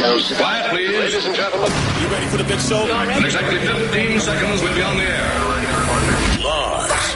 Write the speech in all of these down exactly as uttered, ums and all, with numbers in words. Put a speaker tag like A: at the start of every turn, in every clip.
A: show.
B: Quiet, please.
A: Ladies and gentlemen.
C: You ready for the big show?
B: In exactly fifteen seconds, we'll be on the air.
C: Lars.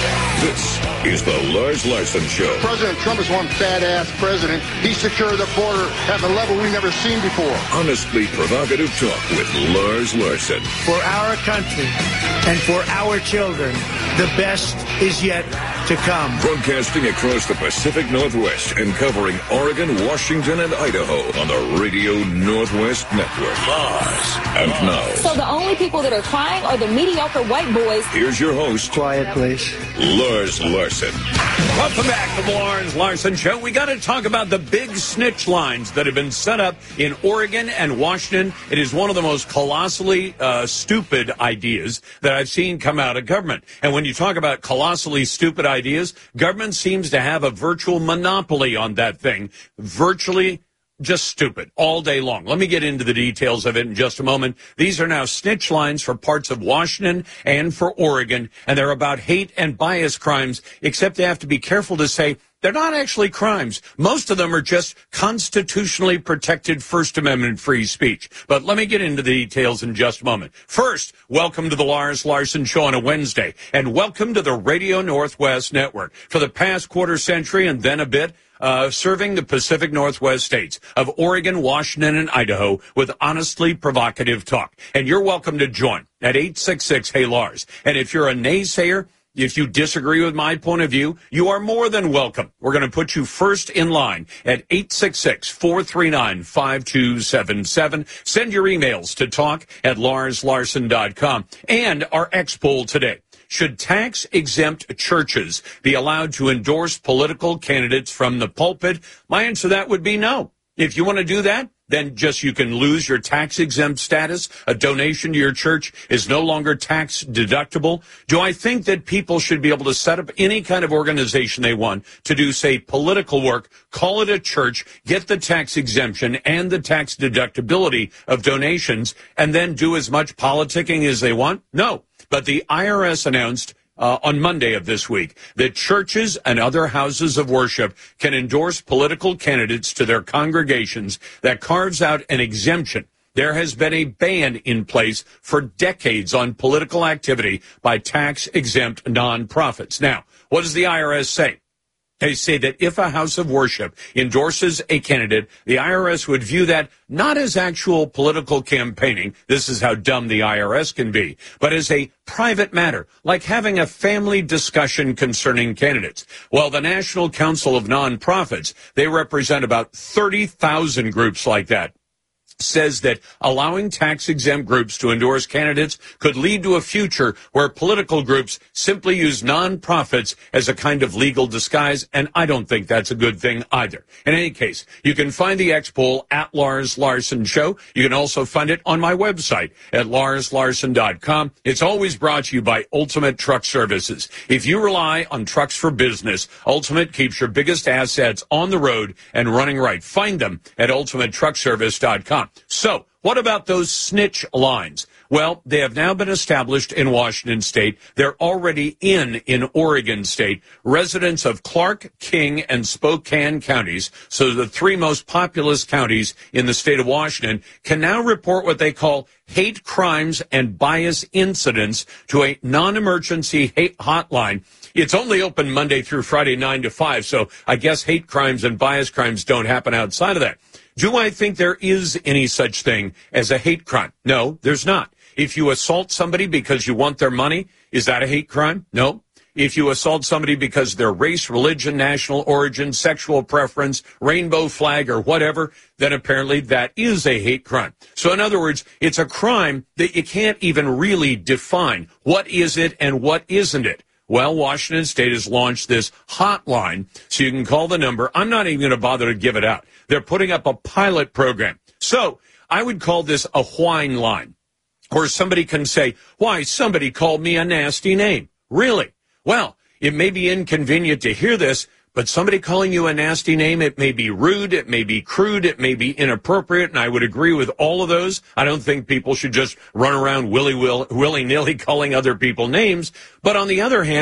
D: This is the Lars Larson Show.
E: President Trump is one badass president. He secured the border at a level we've never seen before.
D: Honestly provocative talk with Lars Larson.
F: For our country and for our children, the best is yet to come.
D: Broadcasting across the Pacific Northwest and covering Oregon, Washington, and Idaho on the Radio Northwest Network.
C: Lars.
D: And now,
G: So the only people that are crying are the mediocre white boys.
D: here's your host,
F: Quiet, please.
D: Lars Larson.
H: Welcome back to the Lars Larson Show. We got to talk about the big snitch lines that have been set up in Oregon and Washington. It is one of the most colossally uh, stupid ideas that I've seen come out of government. And when you talk about colossally stupid ideas, government seems to have a virtual monopoly on that thing. Virtually just stupid all day long. Let me get into the details of it in just a moment. These are now snitch lines for parts of Washington and for Oregon, and they're about hate and bias crimes, except they have to be careful to say they're not actually crimes. Most of them are just constitutionally protected First Amendment free speech. But let me get into the details in just a moment. First, welcome to the Lars Larson Show on a Wednesday, and welcome to the Radio Northwest Network. For the past quarter century and then a bit, Uh, serving the Pacific Northwest states of Oregon, Washington, and Idaho with honestly provocative talk. And you're welcome to join at eight six six, hey Lars. And if you're a naysayer, if you disagree with my point of view, you are more than welcome. We're going to put you first in line at eight six six, four three nine, five two seven seven. Send your emails to talk at lars larson dot com. And our X poll today. Should tax-exempt churches be allowed to endorse political candidates from the pulpit? My answer to that would be no. If you want to do that, then just you can lose your tax-exempt status. A donation to your church is no longer tax deductible. Do I think that people should be able to set up any kind of organization they want to do, say, political work, call it a church, get the tax exemption and the tax deductibility of donations, and then do as much politicking as they want? No. But the I R S announced uh, on Monday of this week that churches and other houses of worship can endorse political candidates to their congregations. That carves out an exemption. There has been a ban in place for decades on political activity by tax-exempt nonprofits. Now, what does the I R S say? They say that if a house of worship endorses a candidate, the I R S would view that not as actual political campaigning, this is how dumb the I R S can be, but as a private matter, like having a family discussion concerning candidates. Well, the National Council of Nonprofits, they represent about thirty thousand groups like that, says that allowing tax-exempt groups to endorse candidates could lead to a future where political groups simply use nonprofits as a kind of legal disguise, and I don't think that's a good thing either. In any case, you can find the X poll at Lars Larson Show. You can also find it on my website at lars larson dot com. It's always brought to you by Ultimate Truck Services. If you rely on trucks for business, Ultimate keeps your biggest assets on the road and running right. Find them at ultimate truck service dot com. So, what about those snitch lines? Well, they have now been established in Washington State. They're already in in Oregon State. Residents of Clark, King, and Spokane counties, so the three most populous counties in the state of Washington, can now report what they call hate crimes and bias incidents to a non-emergency hate hotline. It's only open Monday through Friday, nine to five, so I guess hate crimes and bias crimes don't happen outside of that. Do I think there is any such thing as a hate crime? No, there's not. If you assault somebody because you want their money, is that a hate crime? No. If you assault somebody because of their race, religion, national origin, sexual preference, rainbow flag, or whatever, then apparently that is a hate crime. So in other words, it's a crime that you can't even really define. What is it and what isn't it? Well, Washington State has launched this hotline, so you can call the number. I'm not even going to bother to give it out. They're putting up a pilot program. So I would call this a whine line. Or somebody can say, why, somebody called me a nasty name. Really? Well, it may be inconvenient to hear this, but somebody calling you a nasty name, it may be rude, it may be crude, it may be inappropriate, and I would agree with all of those. I don't think people should just run around willy-will, willy-nilly calling other people names. But on the other hand,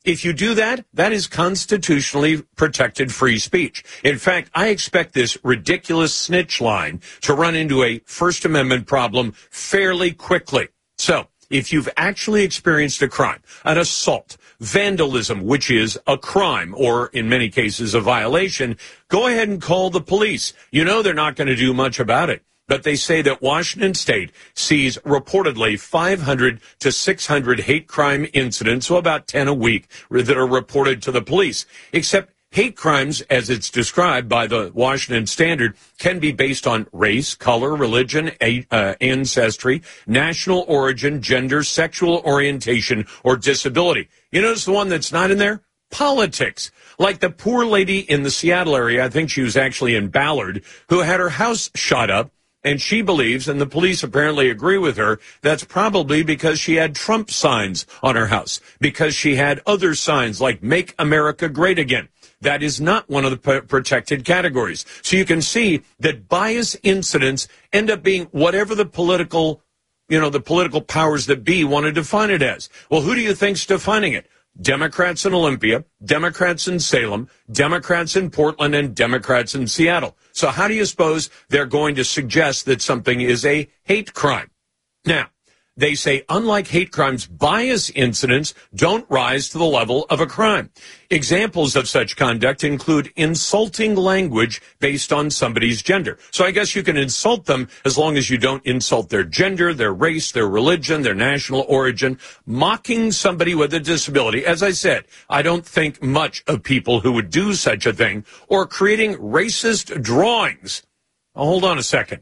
H: If you do that, that is constitutionally protected free speech. In fact, I expect this ridiculous snitch line to run into a First Amendment problem fairly quickly. So, if you've actually experienced a crime, an assault, vandalism, which is a crime, or in many cases a violation, go ahead and call the police. You know they're not going to do much about it. But they say that Washington State sees reportedly five hundred to six hundred hate crime incidents, so about ten a week, that are reported to the police. Except hate crimes, as it's described by the Washington Standard, can be based on race, color, religion, uh, ancestry, national origin, gender, sexual orientation, or disability. You notice the one that's not in there? Politics. Like the poor lady in the Seattle area, I think she was actually in Ballard, who had her house shot up. And she believes, and the police apparently agree with her, that's probably because she had Trump signs on her house, because she had other signs like Make America Great Again. That is not one of the p- protected categories. So you can see that bias incidents end up being whatever the political, you know, the political powers that be want to define it as. Well, who do you think's defining it? Democrats in Olympia, Democrats in Salem, Democrats in Portland, and Democrats in Seattle. So how do you suppose they're going to suggest that something is a hate crime? Now, they say, unlike hate crimes, bias incidents don't rise to the level of a crime. Examples of such conduct include insulting language based on somebody's gender. So I guess you can insult them as long as you don't insult their gender, their race, their religion, their national origin. Mocking somebody with a disability. As I said, I don't think much of people who would do such a thing, or creating racist drawings. Oh, hold on a second.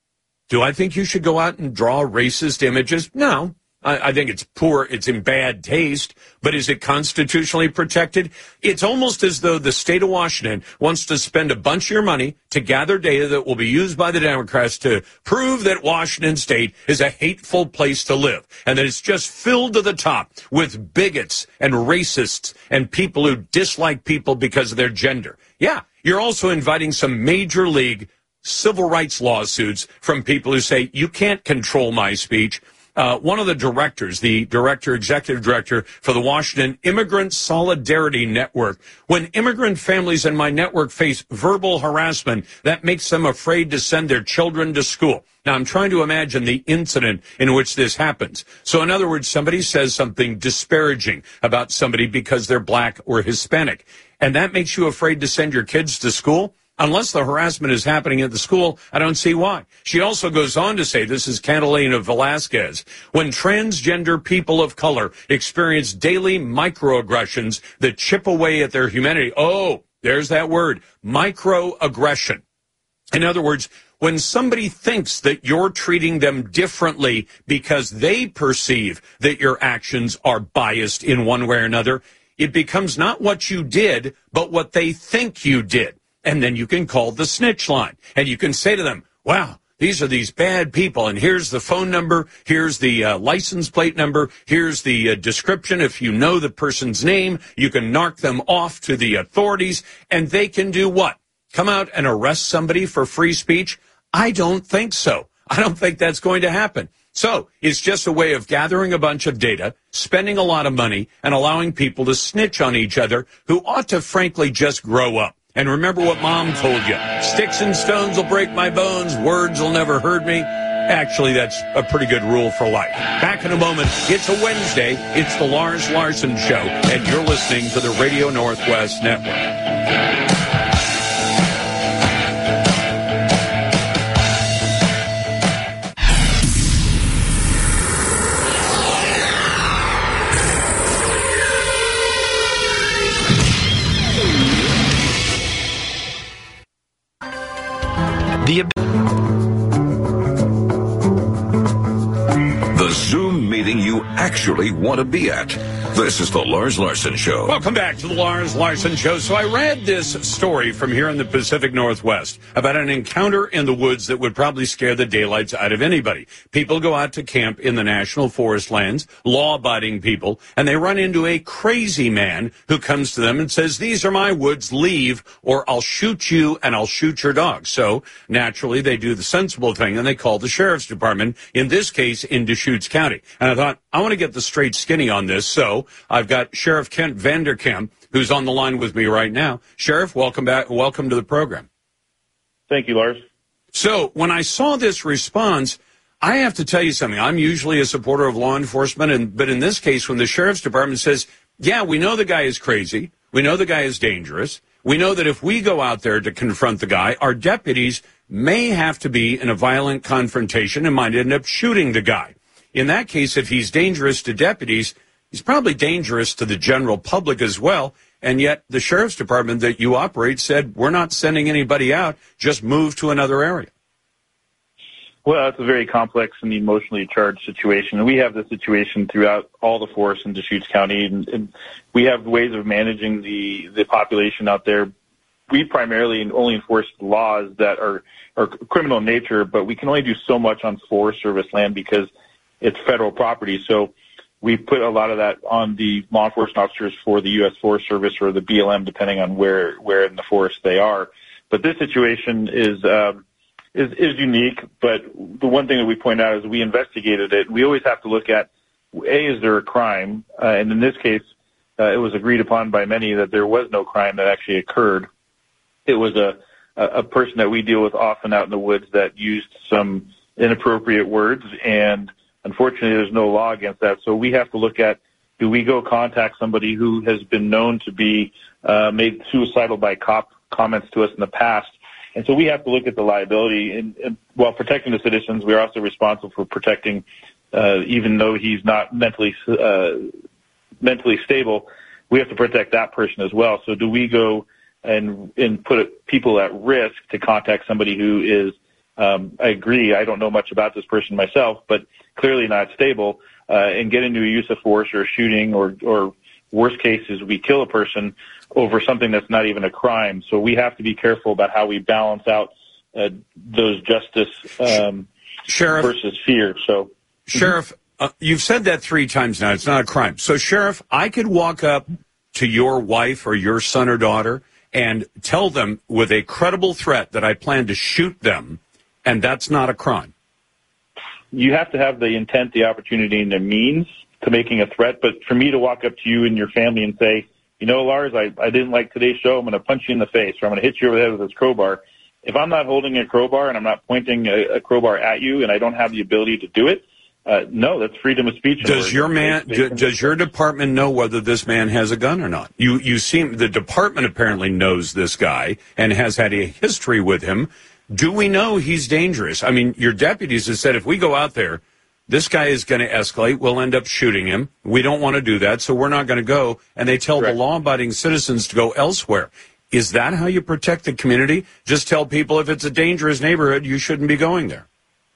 H: Do I think you should go out and draw racist images? No. I, I think it's poor, it's in bad taste, but is it constitutionally protected? It's almost as though the state of Washington wants to spend a bunch of your money to gather data that will be used by the Democrats to prove that Washington State is a hateful place to live, and that it's just filled to the top with bigots and racists and people who dislike people because of their gender. Yeah, you're also inviting some major league civil rights lawsuits from people who say, you can't control my speech. Uh, one of the directors, the director, executive director for the Washington Immigrant Solidarity Network, when immigrant families in my network face verbal harassment, that makes them afraid to send their children to school. Now, I'm trying to imagine the incident in which this happens. So, in other words, somebody says something disparaging about somebody because they're black or Hispanic, and that makes you afraid to send your kids to school? Unless the harassment is happening at the school, I don't see why. She also goes on to say, this is Catalina Velasquez, when transgender people of color experience daily microaggressions that chip away at their humanity. Oh, there's that word, microaggression. In other words, when somebody thinks that you're treating them differently because they perceive that your actions are biased in one way or another, it becomes not what you did, but what they think you did. And then you can call the snitch line, and you can say to them, wow, these are these bad people, and here's the phone number, here's the uh, license plate number, here's the uh, description. If you know the person's name, you can narc them off to the authorities, and they can do what? Come out and arrest somebody for free speech? I don't think so. I don't think that's going to happen. So it's just a way of gathering a bunch of data, spending a lot of money, and allowing people to snitch on each other who ought to, frankly, just grow up. And remember what Mom told you. Sticks and stones will break my bones. Words will never hurt me. Actually, that's a pretty good rule for life. Back in a moment. It's a Wednesday. It's the Lars Larson Show. And you're listening to the Radio Northwest Network.
D: The, the Zoom meeting you actually want to be at. This is the Lars Larson Show.
H: Welcome back to the Lars Larson Show. So I read this story from here in the Pacific Northwest about an encounter in the woods that would probably scare the daylights out of anybody. People go out to camp in the national forest lands, law-abiding people, and they run into a crazy man who comes to them and says, these are my woods, leave, or I'll shoot you and I'll shoot your dog. So naturally, they do the sensible thing, and they call the sheriff's department, in this case, in Deschutes County. And I thought, I want to get the straight skinny on this, so I've got Sheriff Kent Vanderkamp, who's on the line with me right now. Sheriff, welcome back. Welcome to the program.
A: Thank you, Lars.
H: So when I saw this response, I have to tell you something. I'm usually a supporter of law enforcement, and but in this case, when the sheriff's department says, yeah, we know the guy is crazy, we know the guy is dangerous, we know that if we go out there to confront the guy, our deputies may have to be in a violent confrontation and might end up shooting the guy. In that case, if he's dangerous to deputies, he's probably dangerous to the general public as well. And yet the sheriff's department that you operate said, we're not sending anybody out, just move to another area.
A: Well, it's a very complex and emotionally charged situation. And we have this situation throughout all the force in Deschutes County. And, and we have ways of managing the, the population out there. We primarily only enforce laws that are, are criminal in nature, but we can only do so much on Forest Service land because it's federal property. So we put a lot of that on the law enforcement officers for the U S Forest Service or the B L M, depending on where, where in the forest they are. But this situation is, um, is, is unique. But the one thing that we point out is we investigated it. We always have to look at, A, is there a crime? Uh, and in this case, uh, it was agreed upon by many that there was no crime that actually occurred. It was a, a person that we deal with often out in the woods that used some inappropriate words, and unfortunately, there's no law against that. So we have to look at, do we go contact somebody who has been known to be uh, made suicidal by cop comments to us in the past? And so we have to look at the liability. And, and while protecting the citizens, we're also responsible for protecting, uh, even though he's not mentally uh, mentally stable, we have to protect that person as well. So do we go and, and put people at risk to contact somebody who is, um, I agree, I don't know much about this person myself, but clearly not stable, uh, and get into a use of force or a shooting or, or worst cases, we kill a person over something that's not even a crime. So we have to be careful about how we balance out uh, those justice um,
H: Sheriff,
A: versus fear. So,
H: Sheriff, uh, you've said that three times now. It's not a crime. So, Sheriff, I could walk up to your wife or your son or daughter and tell them with a credible threat that I plan to shoot them, and that's not a crime.
A: You have to have the intent, the opportunity, and the means to making a threat. But for me to walk up to you and your family and say, you know, Lars, I, I didn't like today's show, I'm going to punch you in the face, or I'm going to hit you over the head with this crowbar. If I'm not holding a crowbar and I'm not pointing a, a crowbar at you and I don't have the ability to do it, uh, no, that's freedom of speech.
H: Does your man, do, does your department know whether this man has a gun or not? You, you seem, the department apparently knows this guy and has had a history with him. Do we know he's dangerous? I mean, your deputies have said if we go out there, this guy is going to escalate. We'll end up shooting him. We don't want to do that, so we're not going to go. And they tell Correct. the law-abiding citizens to go elsewhere. Is that how you protect the community? Just tell people if it's a dangerous neighborhood, you shouldn't be going there.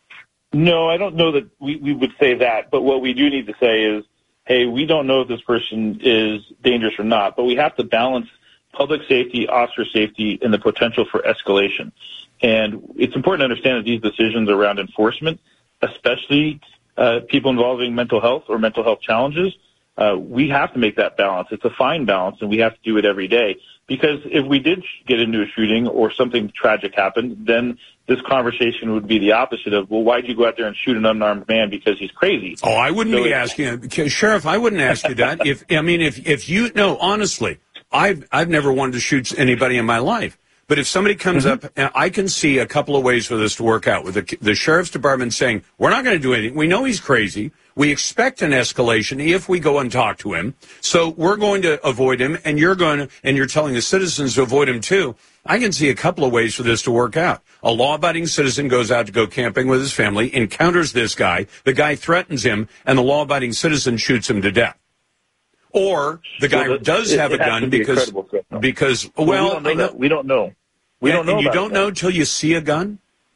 A: No, I don't know that we, we would say that. But what we do need to say is, hey, we don't know if this person is dangerous or not, but we have to balance public safety, officer safety, and the potential for escalation. And it's important to understand that these decisions around enforcement, especially uh, people involving mental health or mental health challenges, uh, we have to make that balance. It's a fine balance, and we have to do it every day. Because if we did get into a shooting or something tragic happened, then this conversation would be the opposite of, well, why'd you go out there and shoot an unarmed man because he's crazy?
H: Oh, I wouldn't so be asking, Sheriff, I wouldn't ask you that. if I mean, if if you, no, honestly, I've, I've never wanted to shoot anybody in my life. But if somebody comes mm-hmm. up, I can see a couple of ways for this to work out. With the, the sheriff's department saying, we're not going to do anything. We know he's crazy. We expect an escalation if we go and talk to him. So we're going to avoid him, and you're going to, and you're telling the citizens to avoid him too. I can see a couple of ways for this to work out. A law-abiding citizen goes out to go camping with his family, encounters this guy. The guy threatens him, and the law-abiding citizen shoots him to death. Or the guy well, does
A: it,
H: have
A: it
H: a gun
A: be
H: because,
A: a
H: because, well,
A: well we don't know.
H: I know,
A: that. We don't know. We
H: yeah,
A: don't know.
H: And you
A: about
H: don't
A: that.
H: know until you see a gun?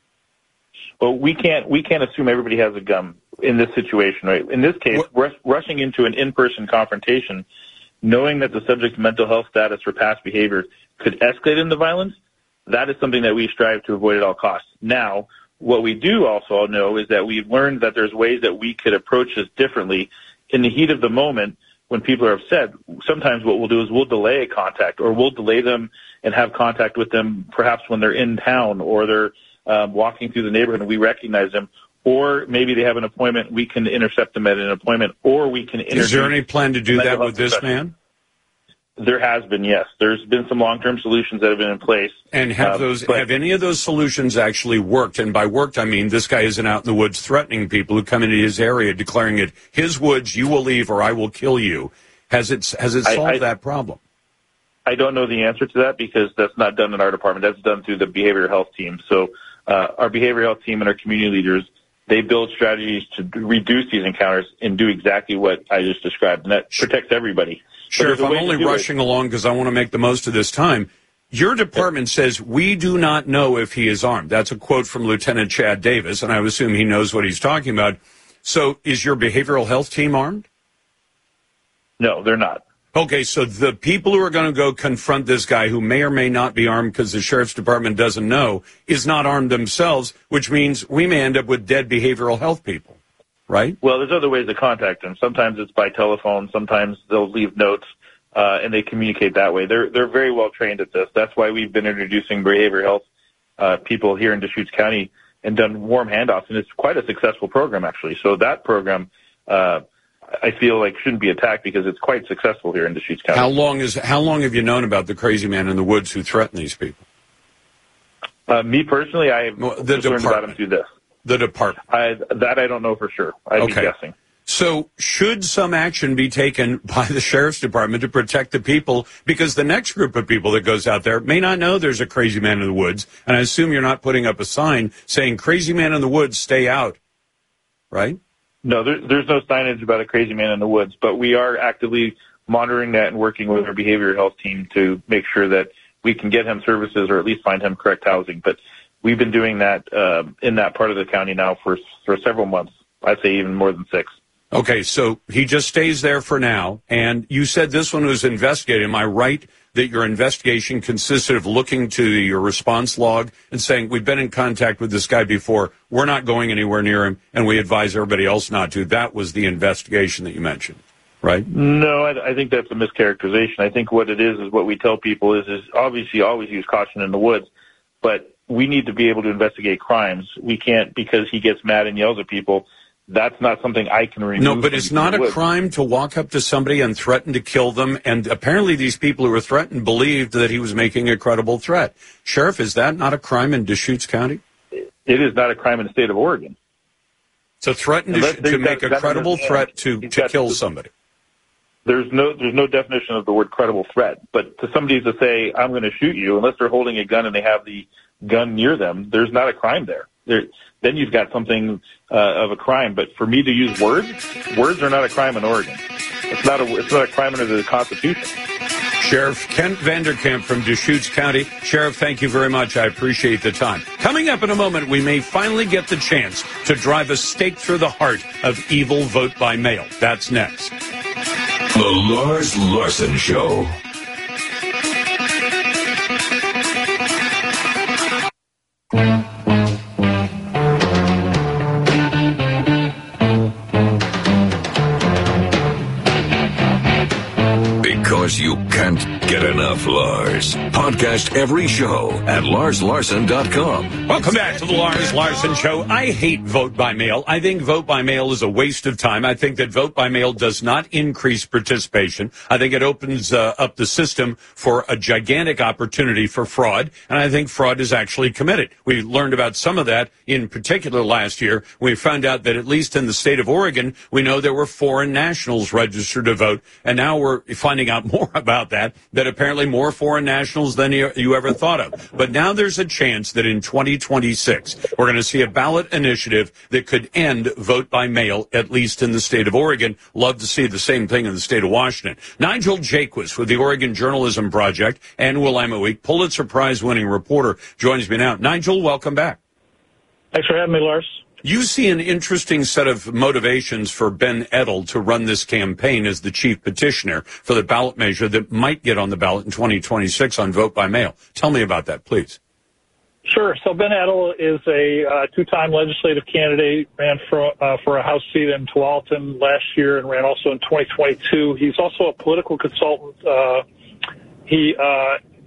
A: Well, we can't, we can't assume everybody has a gun in this situation, right? In this case, rush, rushing into an in-person confrontation, knowing that the subject's mental health status or past behavior could escalate into violence, that is something that we strive to avoid at all costs. Now, what we do also know is that we've learned that there's ways that we could approach this differently. In the heat of the moment, when people are upset, sometimes what we'll do is we'll delay a contact, or we'll delay them and have contact with them perhaps when they're in town or they're um, walking through the neighborhood and we recognize them, or maybe they have an appointment. We can intercept them at an appointment, or we can introduce.
H: Is there any plan to do that with this man?
A: There has been, yes. There's been some long-term solutions that have been in place.
H: And have
A: uh,
H: those
A: but,
H: have any of those solutions actually worked? And by worked, I mean this guy isn't out in the woods threatening people who come into his area, declaring it his woods, you will leave or I will kill you. Has it has it solved
A: I, I,
H: that problem?
A: I don't know the answer to that because that's not done in our department. That's done through the behavioral health team. So uh, our behavioral health team and our community leaders, they build strategies to reduce these encounters and do exactly what I just described, and that protects everybody.
H: Sheriff, I'm only rushing it. along because I want to make the most of this time. Your department says, we do not know if he is armed. That's a quote from Lieutenant Chad Davis, and I would assume he knows what he's talking about. So is your behavioral health team armed?
A: No, they're not.
H: Okay, so the people who are going to go confront this guy who may or may not be armed because the sheriff's department doesn't know is not armed themselves, which means we may end up with dead behavioral health people. Right?
A: Well, there's other ways to contact them. Sometimes it's by telephone. Sometimes they'll leave notes, uh, and they communicate that way. They're they're very well trained at this. That's why we've been introducing behavioral health uh, people here in Deschutes County and done warm handoffs, and it's quite a successful program, actually. So that program, uh, I feel like shouldn't be attacked because it's quite successful here in Deschutes County.
H: How long is how long have you known about the crazy man in the woods who threatened these people?
A: Uh, me personally, I have
H: well, the
A: just learned about him through this.
H: The department.
A: I, that I don't know for sure. I'd
H: okay.
A: be guessing.
H: So should some action be taken by the sheriff's department to protect the people? Because the next group of people that goes out there may not know there's a crazy man in the woods. And I assume you're not putting up a sign saying, crazy man in the woods, stay out. Right?
A: No, there, there's no signage about a crazy man in the woods. But we are actively monitoring that and working with our behavioral health team to make sure that we can get him services or at least find him correct housing. But we've been doing that uh, in that part of the county now for for several months. I'd say even more than six.
H: Okay, so he just stays there for now. And you said this one was investigated. Am I right that your investigation consisted of looking to your response log and saying, we've been in contact with this guy before, we're not going anywhere near him, and we advise everybody else not to? That was the investigation that you mentioned, right?
A: No, I, I think that's a mischaracterization. I think what it is is what we tell people is, is obviously always use caution in the woods, but we need to be able to investigate crimes. We can't, because he gets mad and yells at people. That's not something I can remove.
H: No, but it's not a crime to walk up to somebody and threaten to kill them. And apparently these people who were threatened believed that he was making a credible threat. Sheriff, is that not a crime in Deschutes County?
A: It is not a crime in the state of Oregon.
H: To threaten to, to make a credible threat to, to kill somebody.
A: There's no there's no definition of the word credible threat. But to somebody to say, I'm going to shoot you, unless they're holding a gun and they have the gun near them, there's not a crime there. There, then you've got something uh, of a crime. But for me to use words, words are not a crime in Oregon. It's not a it's not a crime under the Constitution.
H: Sheriff Kent Vanderkamp from Deschutes County. Sheriff, thank you very much. I appreciate the time. Coming up in a moment, we may finally get the chance to drive a stake through the heart of evil vote by mail. That's next.
D: The Lars Larson Show. Because you can't get enough Lars. Podcast every show at lars larson dot com.
H: Welcome back to the Lars Larson Show. I hate vote by mail. I think vote by mail is a waste of time. I think that vote by mail does not increase participation. I think it opens uh, up the system for a gigantic opportunity for fraud, and I think fraud is actually committed. We learned about some of that in particular last year. We found out that at least in the state of Oregon, we know there were foreign nationals registered to vote, and now we're finding out more about that, that apparently more foreign nationals than you, you ever thought of. But now there's a chance that in twenty twenty-six, we're going to see a ballot initiative that could end vote by mail, at least in the state of Oregon. Love to see the same thing in the state of Washington. Nigel Jaquist with the Oregon Journalism Project and Willamette Week, Pulitzer Prize-winning reporter, joins me now. Nigel, welcome back.
C: Thanks for having me, Lars.
H: You see an interesting set of motivations for Ben Edel to run this campaign as the chief petitioner for the ballot measure that might get on the ballot in twenty twenty-six on vote by mail. Tell me about that, please.
C: Sure. So Ben Edel is a uh, two-time legislative candidate, ran for uh, for a House seat in Tualatin last year and ran also in twenty twenty-two. He's also a political consultant. Uh, he uh,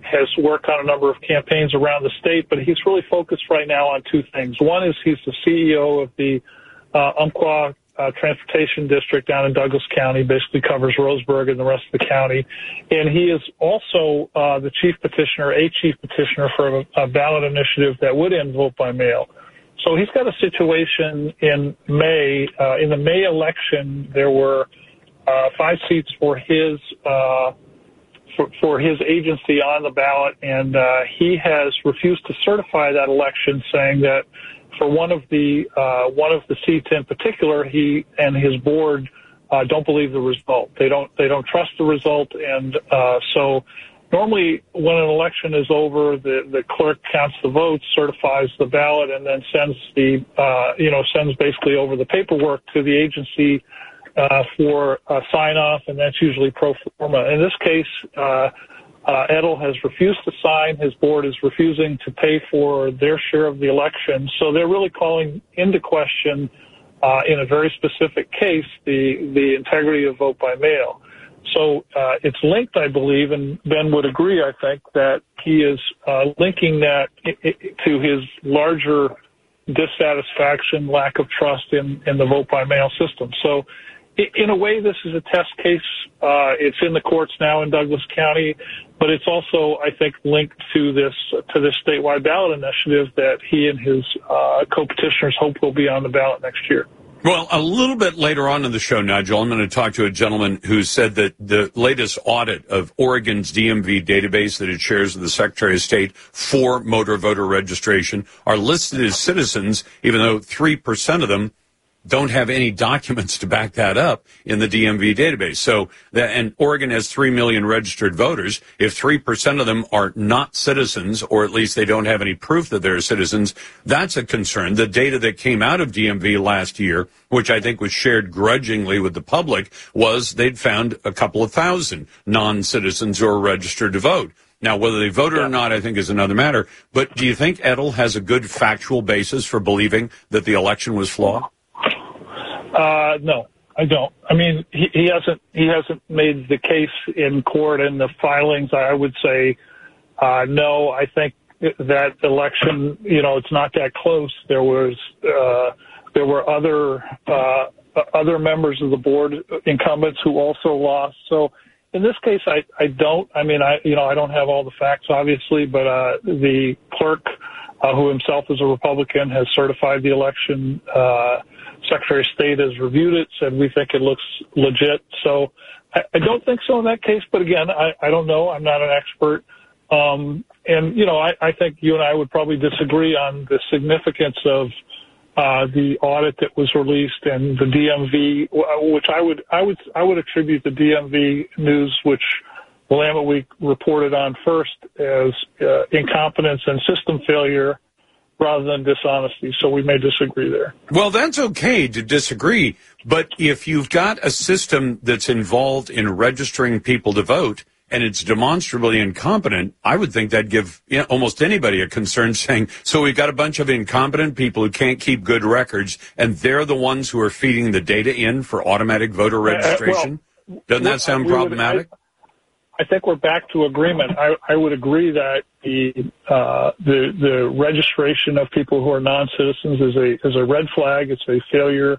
C: has worked on a number of campaigns around the state, but he's really focused right now on two things. One is he's the C E O of the uh, Umpqua uh, Transportation District down in Douglas County, basically covers Roseburg and the rest of the county. And he is also uh, the chief petitioner, a chief petitioner for a, a ballot initiative that would end vote by mail. So he's got a situation in May. Uh, in the May election, there were uh, five seats for his uh, for, for his agency on the ballot, and uh, he has refused to certify that election, saying that for one of the uh, one of the seats in particular, he and his board uh, don't believe the result. They don't they don't trust the result, and uh, so. Normally, when an election is over, the, the clerk counts the votes, certifies the ballot, and then sends the, uh, you know, sends basically over the paperwork to the agency uh, for a sign-off, and that's usually pro forma. In this case, uh, uh, Edel has refused to sign. His board is refusing to pay for their share of the election. So they're really calling into question, uh, in a very specific case, the, the integrity of vote by mail. So uh, it's linked, I believe, and Ben would agree, I think, that he is uh, linking that to his larger dissatisfaction, lack of trust in, in the vote-by-mail system. So in a way, this is a test case. Uh, it's in the courts now in Douglas County, but it's also, I think, linked to this to this statewide ballot initiative that he and his uh, co-petitioners hope will be on the ballot next year.
H: Well, a little bit later on in the show, Nigel, I'm going to talk to a gentleman who said that the latest audit of Oregon's D M V database that it shares with the Secretary of State for motor voter registration are listed as citizens, even though three percent of them don't have any documents to back that up in the D M V database. So, that, and Oregon has three million registered voters. If three percent of them are not citizens, or at least they don't have any proof that they're citizens, that's a concern. The data that came out of D M V last year, which I think was shared grudgingly with the public, was they'd found a couple of thousand non-citizens who are registered to vote. Now, whether they voted or not, I think is another matter. But do you think Edel has a good factual basis for believing that the election was flawed?
C: Uh, no, I don't. I mean, he, he hasn't he hasn't made the case in court in the filings. I would say uh, no. I think that election, you know, it's not that close. There was uh, there were other uh, other members of the board, incumbents, who also lost. So in this case, I, I don't. I mean, I you know I don't have all the facts, obviously, but uh, the clerk, uh, who himself is a Republican, has certified the election. Uh, Secretary of State has reviewed it, said we think it looks legit. So I, I don't think so in that case. But again, I, I don't know. I'm not an expert. Um, and, you know, I, I think you and I would probably disagree on the significance of uh, the audit that was released and the D M V, which I would I would I would attribute the D M V news, which Willamette Week reported on first, as uh, incompetence and system failure rather than dishonesty. So we may disagree there.
H: Well, that's okay to disagree. But if you've got a system that's involved in registering people to vote and it's demonstrably incompetent, I would think that'd give you know, almost anybody a concern, saying, so we've got a bunch of incompetent people who can't keep good records, and they're the ones who are feeding the data in for automatic voter registration? Uh, well, Doesn't that sound problematic?
C: Would, I, I think we're back to agreement. I, I would agree that the, uh, the the registration of people who are non-citizens is a is a red flag. It's a failure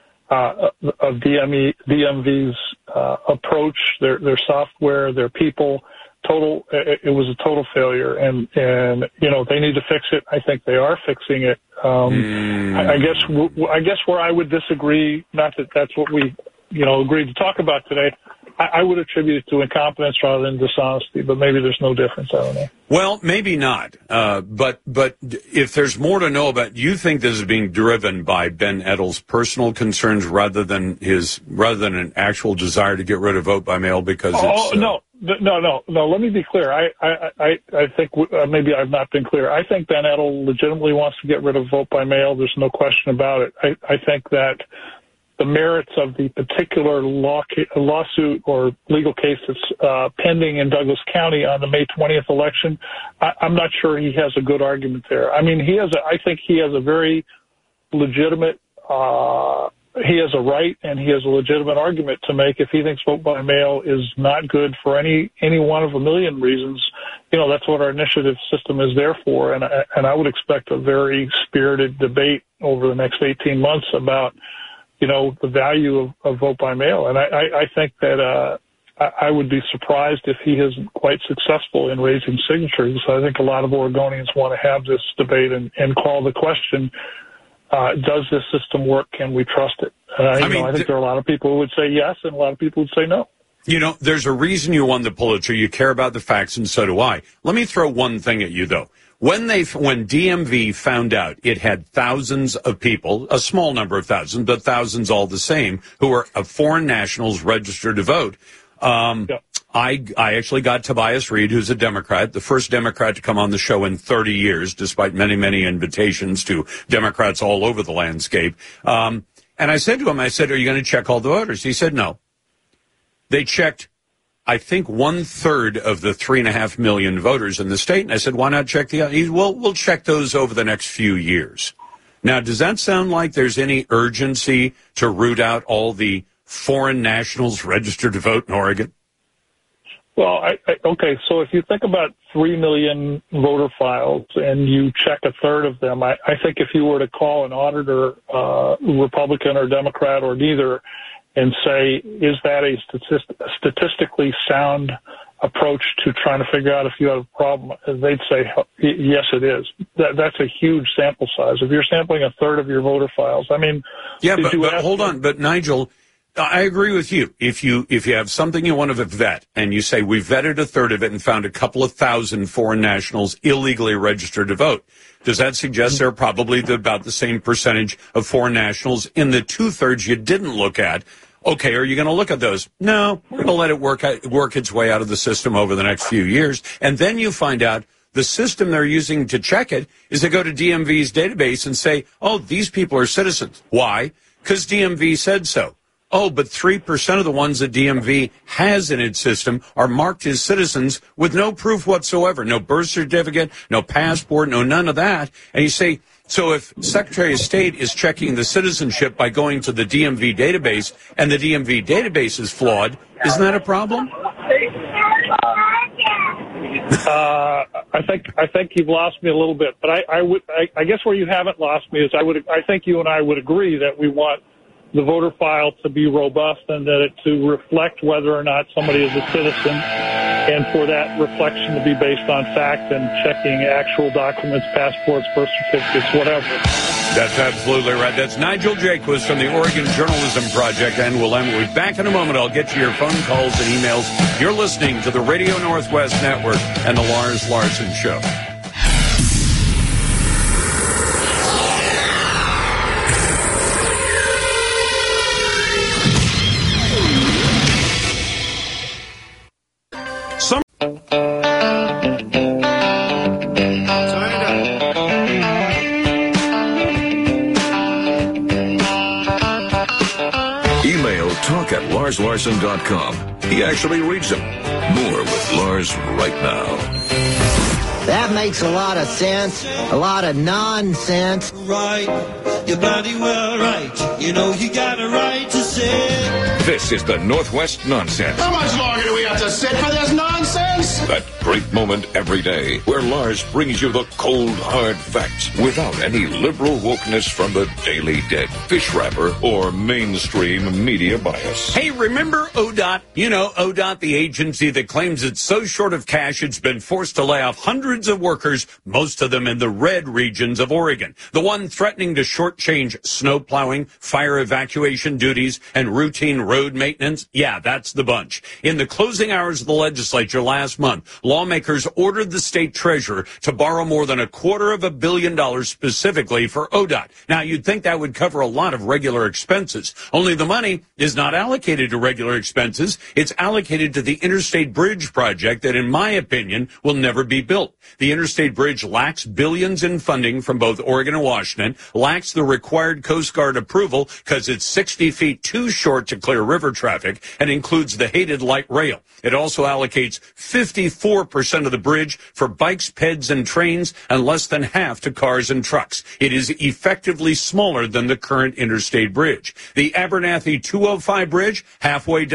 C: uh, of D M E, D M V's uh, approach, their their software, their people. Total, it, it was a total failure, and and you know they need to fix it. I think they are fixing it. Um, mm. I, I guess I guess where I would disagree, not that that's what we you know agreed to talk about today. I would attribute it to incompetence rather than dishonesty, but maybe there's no difference. I don't know.
H: Well, maybe not. Uh, but but if there's more to know about, you think this is being driven by Ben Edel's personal concerns rather than his rather than an actual desire to get rid of vote by mail because
C: oh,
H: it's, uh,
C: no, no, no, no. Let me be clear. I I I, I think uh, maybe I've not been clear. I think Ben Edel legitimately wants to get rid of vote by mail. There's no question about it. I, I think that the merits of the particular law, lawsuit or legal case that's uh, pending in Douglas County on the May twentieth election, I, I'm not sure he has a good argument there. I mean, he has. A, I think he has a very legitimate. Uh, he has a right and he has a legitimate argument to make if he thinks vote by mail is not good for any any one of a million reasons, you know, that's what our initiative system is there for. And I, and I would expect a very spirited debate over the next eighteen months about, you know, the value of, of vote by mail. And I, I, I think that uh, I, I would be surprised if he isn't quite successful in raising signatures. I think a lot of Oregonians want to have this debate and, and call the question, uh, does this system work? Can we trust it? Uh, I,
H: I mean,
C: know, I think
H: th-
C: there are a lot of people who would say yes, and a lot of people would say no.
H: You know, there's a reason you won the Pulitzer. You care about the facts, and so do I. Let me throw one thing at you, though. When they, when D M V found out it had thousands of people, a small number of thousands, but thousands all the same, who were uh, foreign nationals registered to vote, um, yeah. I, I actually got Tobias Reed, who's a Democrat, the first Democrat to come on the show in thirty years, despite many, many invitations to Democrats all over the landscape. Um, and I said to him, I said, are you going to check all the voters? He said, no. They checked, I think, one-third of the three and a half million voters in the state. And I said, why not check the other? He, well, we'll check those over the next few years. Now, does that sound like there's any urgency to root out all the foreign nationals registered to vote in Oregon?
C: Well, I, I, okay, so if you think about three million voter files and you check a third of them, I, I think if you were to call an auditor, uh, Republican or Democrat or neither, and say, is that a statist- statistically sound approach to trying to figure out if you have a problem? They'd say, yes, it is. That, that's a huge sample size. If you're sampling a third of your voter files, I mean...
H: Yeah, but, but hold on. But, Nigel, I agree with you. If you if you have something you want to vet, and you say, we vetted a third of it and found a couple of thousand foreign nationals illegally registered to vote, does that suggest there are probably the, about the same percentage of foreign nationals in the two-thirds you didn't look at? Okay, are you going to look at those? No, we're going to let it work work its way out of the system over the next few years. And then you find out the system they're using to check it is to go to D M V's database and say, oh, these people are citizens. Why? Because D M V said so. Oh, but three percent of the ones that D M V has in its system are marked as citizens with no proof whatsoever. No birth certificate, no passport, no none of that. And you say, so if Secretary of State is checking the citizenship by going to the D M V database and the D M V database is flawed, isn't that a problem?
C: Uh, I think I think you've lost me a little bit, but I, I would I, I guess where you haven't lost me is I would I think you and I would agree that we want the voter file to be robust and that it to reflect whether or not somebody is a citizen, and for that reflection to be based on fact and checking actual documents, passports, birth certificates, whatever.
H: That's absolutely right. That's Nigel Jaquiss from the Oregon Journalism Project, and we'll, we'll be back in a moment. I'll get you your phone calls and emails. You're listening to the Radio Northwest Network and the Lars Larson Show.
D: Email talk at lars larson dot com. He actually reads them. More with Lars right now.
I: That makes a lot of sense. A lot of nonsense.
J: Right. You're bloody well right. You know you got a right to say.
D: This is the Northwest Nonsense.
E: How much longer do we have to sit for this nonsense?
D: That great moment every day where Lars brings you the cold, hard facts without any liberal wokeness from the Daily Dead, fish wrapper, or mainstream media bias.
H: Hey, remember O D O T? You know, O D O T, the agency that claims it's so short of cash it's been forced to lay off hundreds of workers, most of them in the red regions of Oregon. The one threatening to shortchange snow plowing, fire evacuation duties, and routine road maintenance? Yeah, that's the bunch. In the closing hours of the legislature last month, lawmakers ordered the state treasurer to borrow more than a quarter of a billion dollars specifically for O D O T. Now, you'd think that would cover a lot of regular expenses. Only the money is not allocated to regular expenses. It's allocated to the Interstate Bridge project that, in my opinion, will never be built. The Interstate Bridge lacks billions in funding from both Oregon and Washington, lacks the required Coast Guard approval because it's sixty feet too short to clear river traffic, and includes the hated light rail. It also allocates fifty-four percent of the bridge for bikes, peds, and trains, and less than half to cars and trucks. It is effectively smaller than the current Interstate Bridge. The Abernathy two oh five bridge, halfway done,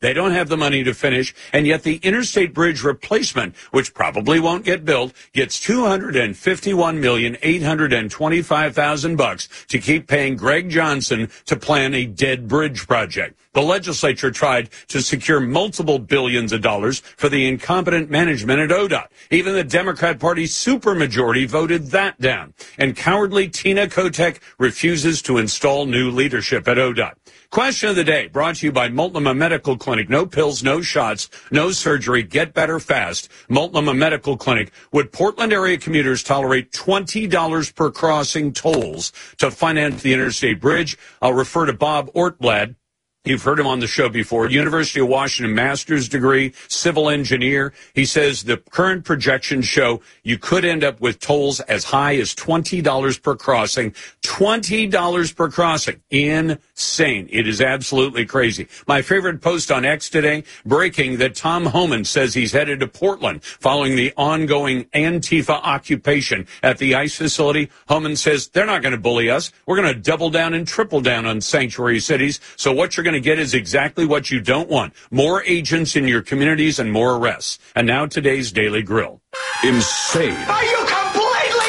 H: They don't have the money to finish, and yet the interstate bridge replacement, which probably won't get built, gets two hundred fifty-one million eight hundred twenty-five thousand bucks to keep paying Greg Johnson to plan a dead bridge project. The legislature tried to secure multiple billions of dollars for the incompetent management at O D O T. Even the Democrat Party supermajority voted that down. And cowardly Tina Kotek refuses to install new leadership at O D O T. Question of the day, brought to you by Multnomah Medical Clinic. No pills, no shots, no surgery. Get better fast. Multnomah Medical Clinic. Would Portland area commuters tolerate twenty dollars per crossing tolls to finance the interstate bridge? I'll refer to Bob Ortblad. You've heard him on the show before. University of Washington master's degree, civil engineer. He says the current projections show you could end up with tolls as high as twenty dollars per crossing. twenty dollars per crossing. Insane. It is absolutely crazy. My favorite post on X today, breaking that Tom Homan says he's headed to Portland following the ongoing Antifa occupation at the ICE facility. Homan says they're not going to bully us. We're going to double down and triple down on sanctuary cities. So what you're going to get is exactly what you don't want. More agents in your communities and more arrests. And now today's Daily Grill.
D: Insane.
K: Are you completely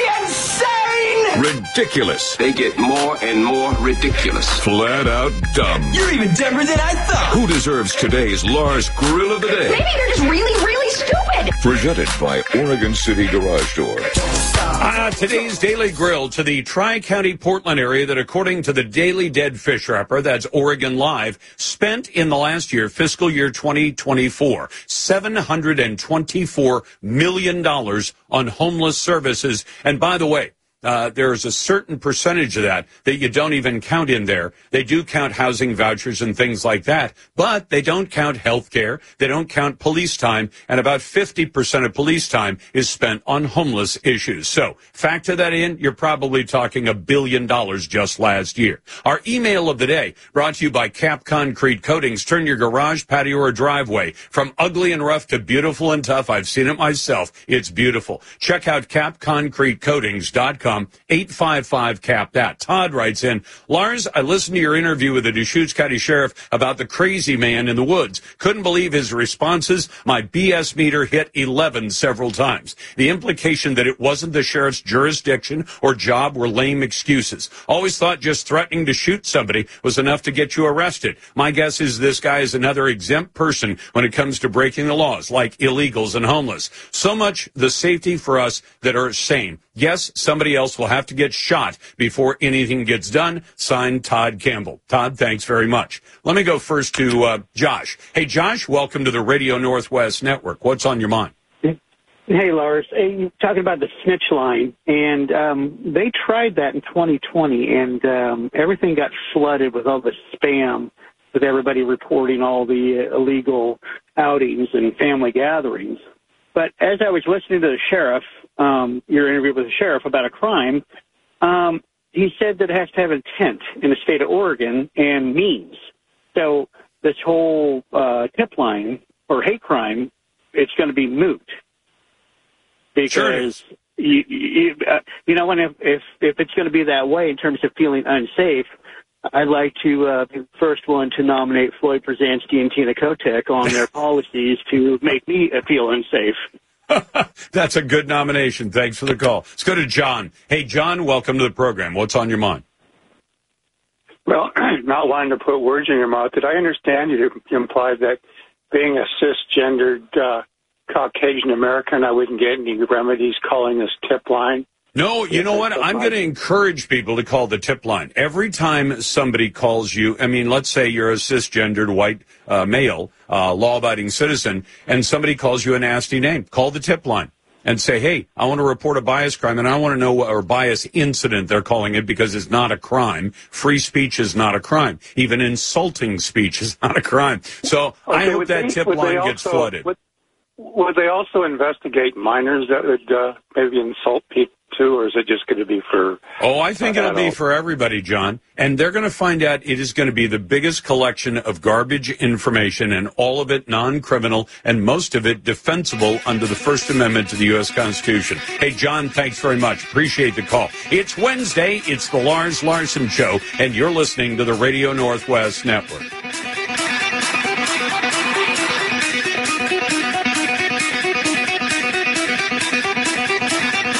K: insane?
D: Ridiculous.
L: They get more and more ridiculous.
D: Flat out dumb.
K: You're even dumber than I thought.
D: Who deserves today's Lars Grill of the Day?
G: Maybe they're just really, really stupid.
D: Presented by Oregon City Garage Door.
H: Uh, today's Daily Grill to the Tri-County Portland area that, according to the Daily Dead Fish Wrapper, that's Oregon Live, spent in the last year, fiscal year twenty twenty-four, seven hundred twenty-four million dollars on homeless services. And by the way, Uh, there's a certain percentage of that that you don't even count in there. They do count housing vouchers and things like that, but they don't count health care. They don't count police time, and about fifty percent of police time is spent on homeless issues. So factor that in, you're probably talking a billion dollars just last year. Our email of the day brought to you by Cap Concrete Coatings. Turn your garage, patio, or driveway from ugly and rough to beautiful and tough. I've seen it myself. It's beautiful. Check out cap concrete coatings dot com. eight five five, C A P that. Todd writes in, Lars, I listened to your interview with the Deschutes County Sheriff about the crazy man in the woods. Couldn't believe his responses. My B S meter hit eleven several times. The implication that it wasn't the sheriff's jurisdiction or job were lame excuses. Always thought just threatening to shoot somebody was enough to get you arrested. My guess is this guy is another exempt person when it comes to breaking the laws, like illegals and homeless. So much the safety for us that are sane. Yes, somebody else will have to get shot before anything gets done. Signed, Todd Campbell. Todd, thanks very much. Let me go first to uh, Josh. Hey, Josh, welcome to the Radio Northwest Network. What's on your mind?
M: Hey, Lars. Hey, you're talking about the snitch line, and um, they tried that in twenty twenty, and um, everything got flooded with all the spam, with everybody reporting all the uh, illegal outings and family gatherings. But as I was listening to the sheriff, um, your interview with the sheriff about a crime, um, he said that it has to have intent in the state of Oregon and means. So this whole uh, tip line or hate crime, it's going to be moot. Because, sure. you, you, uh, you know, when if, if, if it's going to be that way in terms of feeling unsafe, I'd like to uh, be the first one to nominate Floyd Brzezinski and Tina Kotek on their policies to make me feel unsafe.
H: That's a good nomination. Thanks for the call. Let's go to John. Hey, John, welcome to the program. What's on your mind?
N: Well, not wanting to put words in your mouth, did I understand you to imply that being a cisgendered uh, Caucasian American, I wouldn't get any remedies calling this tip line?
H: No, you know what? I'm going to encourage people to call the tip line. Every time somebody calls you, I mean, let's say you're a cisgendered white uh, male, uh, law-abiding citizen, and somebody calls you a nasty name, call the tip line and say, hey, I want to report a bias crime, and I want to know, or bias incident, they're calling it, because it's not a crime. Free speech is not a crime. Even insulting speech is not a crime. So okay, I hope that they, tip line also, gets flooded.
N: Would, would they also investigate minors that would uh, maybe insult people too, or is it just going to be for...
H: Oh, I think
N: uh,
H: it'll be for everybody, John. And they're going to find out it is going to be the biggest collection of garbage information, and all of it non-criminal, and most of it defensible under the First Amendment to the U S Constitution. Hey, John, thanks very much. Appreciate the call. It's Wednesday. It's the Lars Larson Show, and you're listening to the Radio Northwest Network.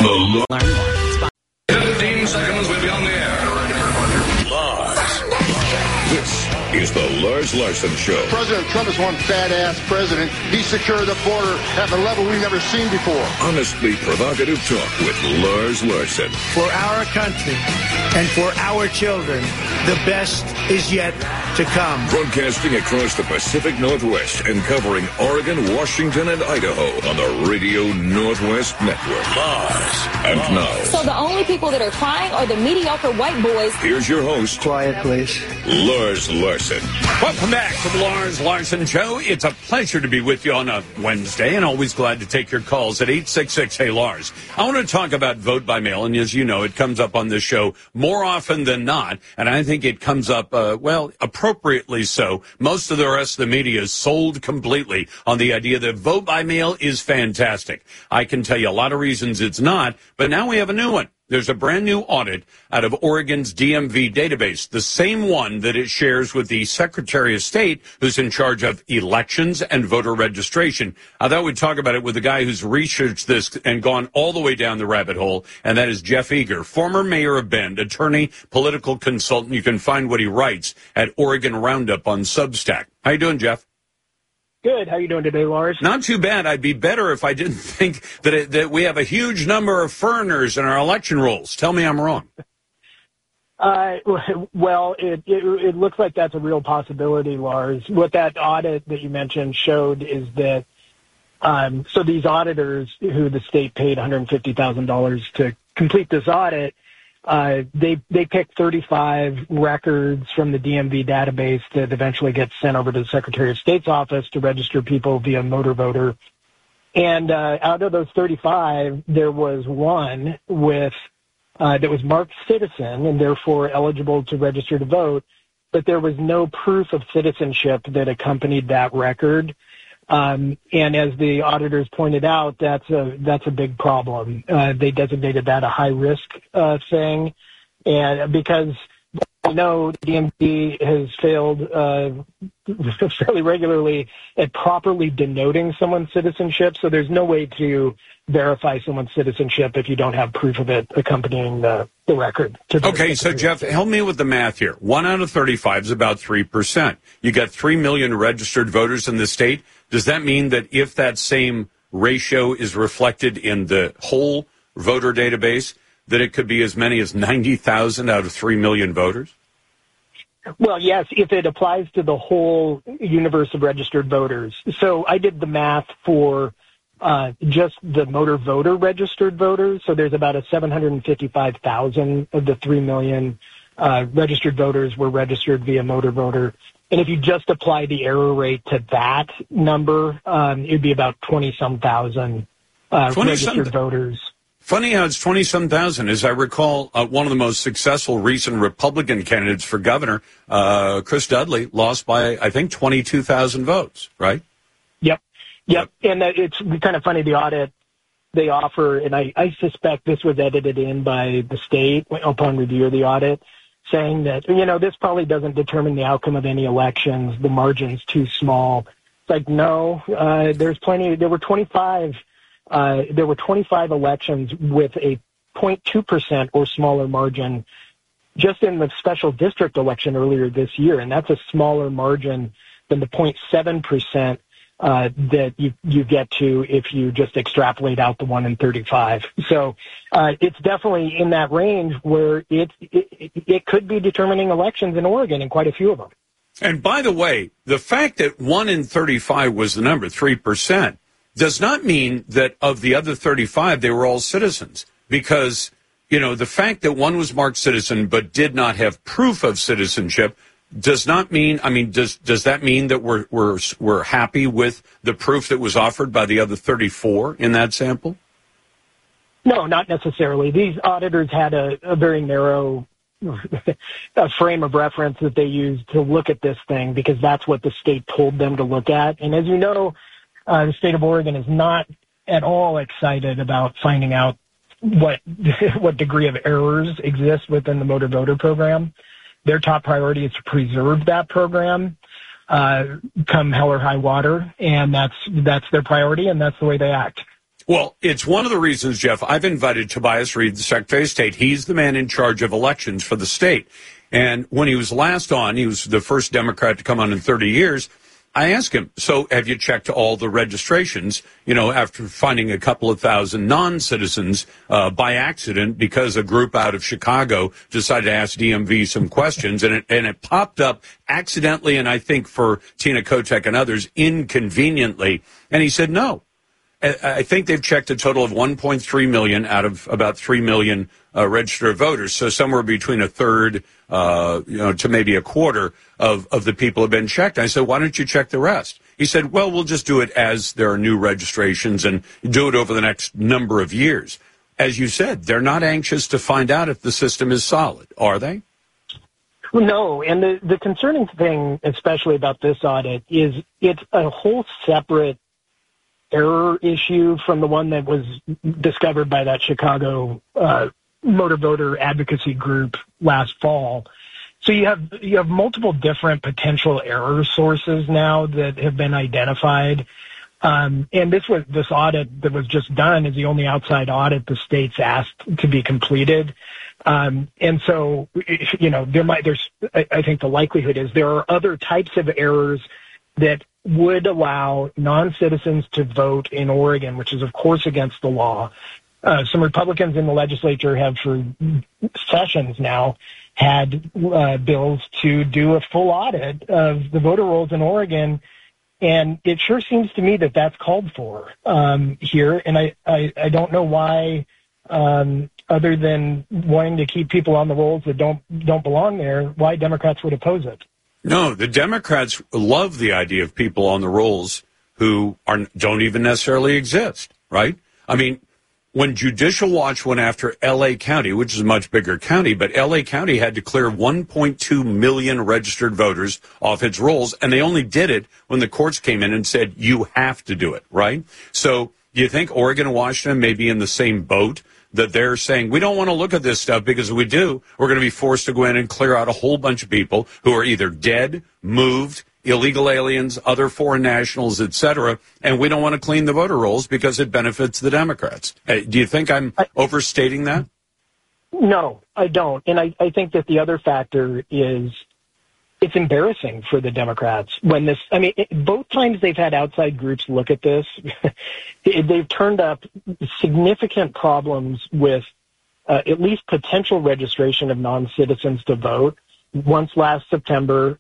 D: The
B: fifteen seconds, we'll be on the air.
D: Lars. This is the Lars Larson Show.
E: President Trump is one badass president. He secured the border at a level we've never seen before.
D: Honestly provocative talk with Lars Larson.
F: For our country and for our children, the best is yet to come.
D: Broadcasting across the Pacific Northwest and covering Oregon, Washington, and Idaho on the Radio Northwest Network. Lars. And now.
G: So the only people that are crying are the mediocre white boys.
D: Here's your host.
F: Quiet, please.
D: Lars Larson.
H: Welcome back to the Lars Larson Show. It's a pleasure to be with you on a Wednesday, and always glad to take your calls at eight six six, hey Lars. I want to talk about vote by mail, and as you know, it comes up on this show more often than not, and I think it comes up, uh, well, appropriately so. Most of the rest of the media is sold completely on the idea that vote by mail is fantastic. I can tell you a lot of reasons it's not, but now we have a new one. There's a brand new audit out of Oregon's D M V database, the same one that it shares with the Secretary of State, who's in charge of elections and voter registration. I thought we'd talk about it with the guy who's researched this and gone all the way down the rabbit hole, and that is Jeff Eager, former mayor of Bend, attorney, political consultant. You can find what he writes at Oregon Roundup on Substack. How you doing, Jeff?
O: Good. How are you doing today, Lars?
H: Not too bad. I'd be better if I didn't think that it, that we have a huge number of foreigners in our election rolls. Tell me I'm wrong.
O: Uh, well, it, it, it looks like that's a real possibility, Lars. What that audit that you mentioned showed is that um, so these auditors who the state paid one hundred fifty thousand dollars to complete this audit, Uh, they they picked thirty-five records from the D M V database that eventually gets sent over to the Secretary of State's office to register people via motor voter. And uh, out of those thirty-five, there was one with uh, that was marked citizen and therefore eligible to register to vote, but there was no proof of citizenship that accompanied that record. Um, and as the auditors pointed out, that's a that's a big problem. Uh, they designated that a high risk uh, thing, and because we know D M V has failed uh, fairly regularly at properly denoting someone's citizenship, so there's no way to verify someone's citizenship if you don't have proof of it accompanying the, the record.
H: Okay, so Jeff, help me with the math here. One out of thirty-five is about three percent. You got three million registered voters in the state. Does that mean that if that same ratio is reflected in the whole voter database, that it could be as many as ninety thousand out of three million voters?
O: Well, yes, if it applies to the whole universe of registered voters. So I did the math for uh, just the motor voter registered voters. So there's about a seven hundred fifty-five thousand of the three million uh, registered voters were registered via motor voter. And if you just apply the error rate to that number, um, it'd be about twenty-some thousand uh, registered voters.
H: Funny how it's twenty-some thousand. As I recall, uh, one of the most successful recent Republican candidates for governor, uh, Chris Dudley, lost by, I think, twenty-two thousand votes, right?
O: Yep. Yep. And uh, it's kind of funny, the audit they offer, and I, I suspect this was edited in by the state upon review of the audit, saying that, you know, this probably doesn't determine the outcome of any elections. The margin's too small. It's like, no, uh, there's plenty. There were twenty-five, uh, there were twenty-five elections with a zero point two percent or smaller margin just in the special district election earlier this year. And that's a smaller margin than the zero point seven percent uh, that you, you get to if you just extrapolate out the one in thirty-five. So uh, it's definitely in that range where it, it it could be determining elections in Oregon, and quite a few of them.
H: And by the way, the fact that one in thirty-five was the number, three percent, does not mean that of the other thirty-five, they were all citizens. Because, you know, the fact that one was marked citizen but did not have proof of citizenship does not mean, I mean, does does that mean that we're we're we're happy with the proof that was offered by the other thirty-four in that sample?
O: No, not necessarily. These auditors had a, a very narrow a frame of reference that they used to look at this thing, because that's what the state told them to look at. And as you know, uh, the state of Oregon is not at all excited about finding out what what degree of errors exist within the motor voter program. Their top priority is to preserve that program, uh, come hell or high water, and that's that's their priority, and that's the way they act.
H: Well, it's one of the reasons, Jeff, I've invited Tobias Reed, the Secretary of State. He's the man in charge of elections for the state. And when he was last on, he was the first Democrat to come on in thirty years. I asked him, so have you checked all the registrations, you know, after finding a couple of thousand non-citizens uh, by accident because a group out of Chicago decided to ask D M V some questions, and it, and it popped up accidentally, and I think for Tina Kotek and others, inconveniently. And he said, no. I think they've checked a total of one point three million out of about three million uh, registered voters. So somewhere between a third, uh, you know, to maybe a quarter of, of the people have been checked. I said, why don't you check the rest? He said, well, we'll just do it as there are new registrations and do it over the next number of years. As you said, they're not anxious to find out if the system is solid, are they?
O: No, and the, the concerning thing, especially about this audit, is it's a whole separate error issue from the one that was discovered by that Chicago uh, motor voter advocacy group last fall. So you have you have multiple different potential error sources now that have been identified. Um, and this was this audit that was just done is the only outside audit the state's asked to be completed. Um, and so, you know, there might there's I, I think the likelihood is there are other types of errors that would allow non-citizens to vote in Oregon, which is, of course, against the law. Uh, some Republicans in the legislature have, for sessions now, had uh, bills to do a full audit of the voter rolls in Oregon, and it sure seems to me that that's called for um, here, and I, I, I don't know why, um, other than wanting to keep people on the rolls that don't don't belong there, why Democrats would oppose it.
H: No, the Democrats love the idea of people on the rolls who are don't even necessarily exist, right? I mean, when Judicial Watch went after L A County, which is a much bigger county, but L A County had to clear one point two million registered voters off its rolls, and they only did it when the courts came in and said, you have to do it, right? So do you think Oregon and Washington may be in the same boat? That they're saying, we don't want to look at this stuff because if we do, we're going to be forced to go in and clear out a whole bunch of people who are either dead, moved, illegal aliens, other foreign nationals, et cetera, and we don't want to clean the voter rolls because it benefits the Democrats. Uh, do you think I'm I, overstating that?
O: No, I don't. And I, I think that the other factor is it's embarrassing for the Democrats when this, I mean, it, both times they've had outside groups look at this, they've turned up significant problems with uh, at least potential registration of non-citizens to vote. Once last September,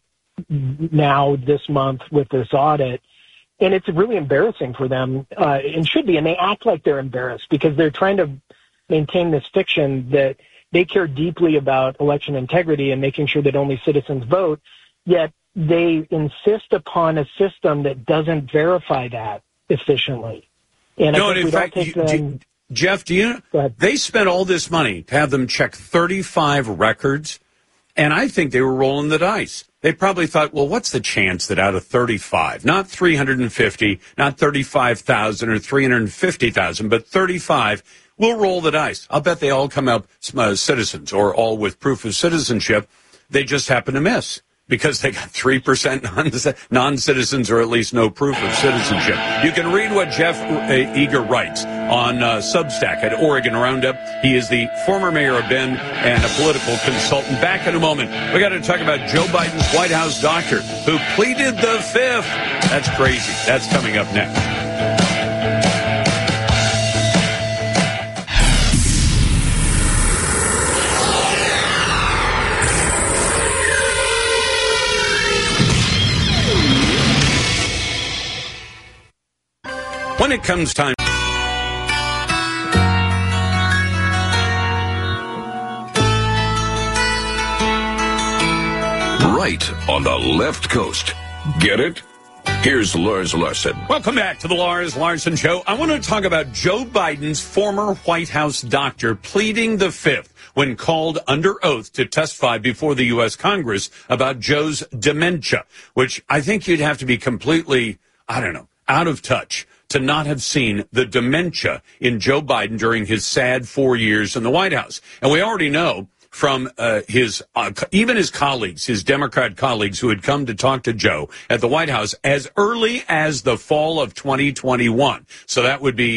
O: now this month with this audit. And it's really embarrassing for them, uh, and should be. And they act like they're embarrassed because they're trying to maintain this fiction that they care deeply about election integrity and making sure that only citizens vote, yet they insist upon a system that doesn't verify that efficiently. And
H: no,
O: I think
H: and in
O: we
H: fact,
O: don't take
H: you,
O: them...
H: do, Jeff, do you know, they spent all this money to have them check thirty-five records, and I think they were rolling the dice. They probably thought, well, what's the chance that out of thirty-five, not three hundred fifty, not thirty-five thousand or three hundred fifty thousand, but thirty-five, we'll roll the dice. I'll bet they all come out uh, citizens or all with proof of citizenship. They just happen to miss because they got three percent non-citizens or at least no proof of citizenship. You can read what Jeff Eager writes on uh, Substack at Oregon Roundup. He is the former mayor of Bend and a political consultant. Back in a moment, we got to talk about Joe Biden's White House doctor who pleaded the fifth. That's crazy. That's coming up next. When it comes time
D: right on the left coast. Get it? Here's Lars Larson.
H: Welcome back to the Lars Larson Show. I want to talk about Joe Biden's former White House doctor pleading the fifth when called under oath to testify before the U S Congress about Joe's dementia, which I think you'd have to be completely, I don't know, out of touch to not have seen the dementia in Joe Biden during his sad four years in the White House. And we already know from uh, his, uh, even his colleagues, his Democrat colleagues who had come to talk to Joe at the White House as early as the fall of twenty twenty-one. So that would be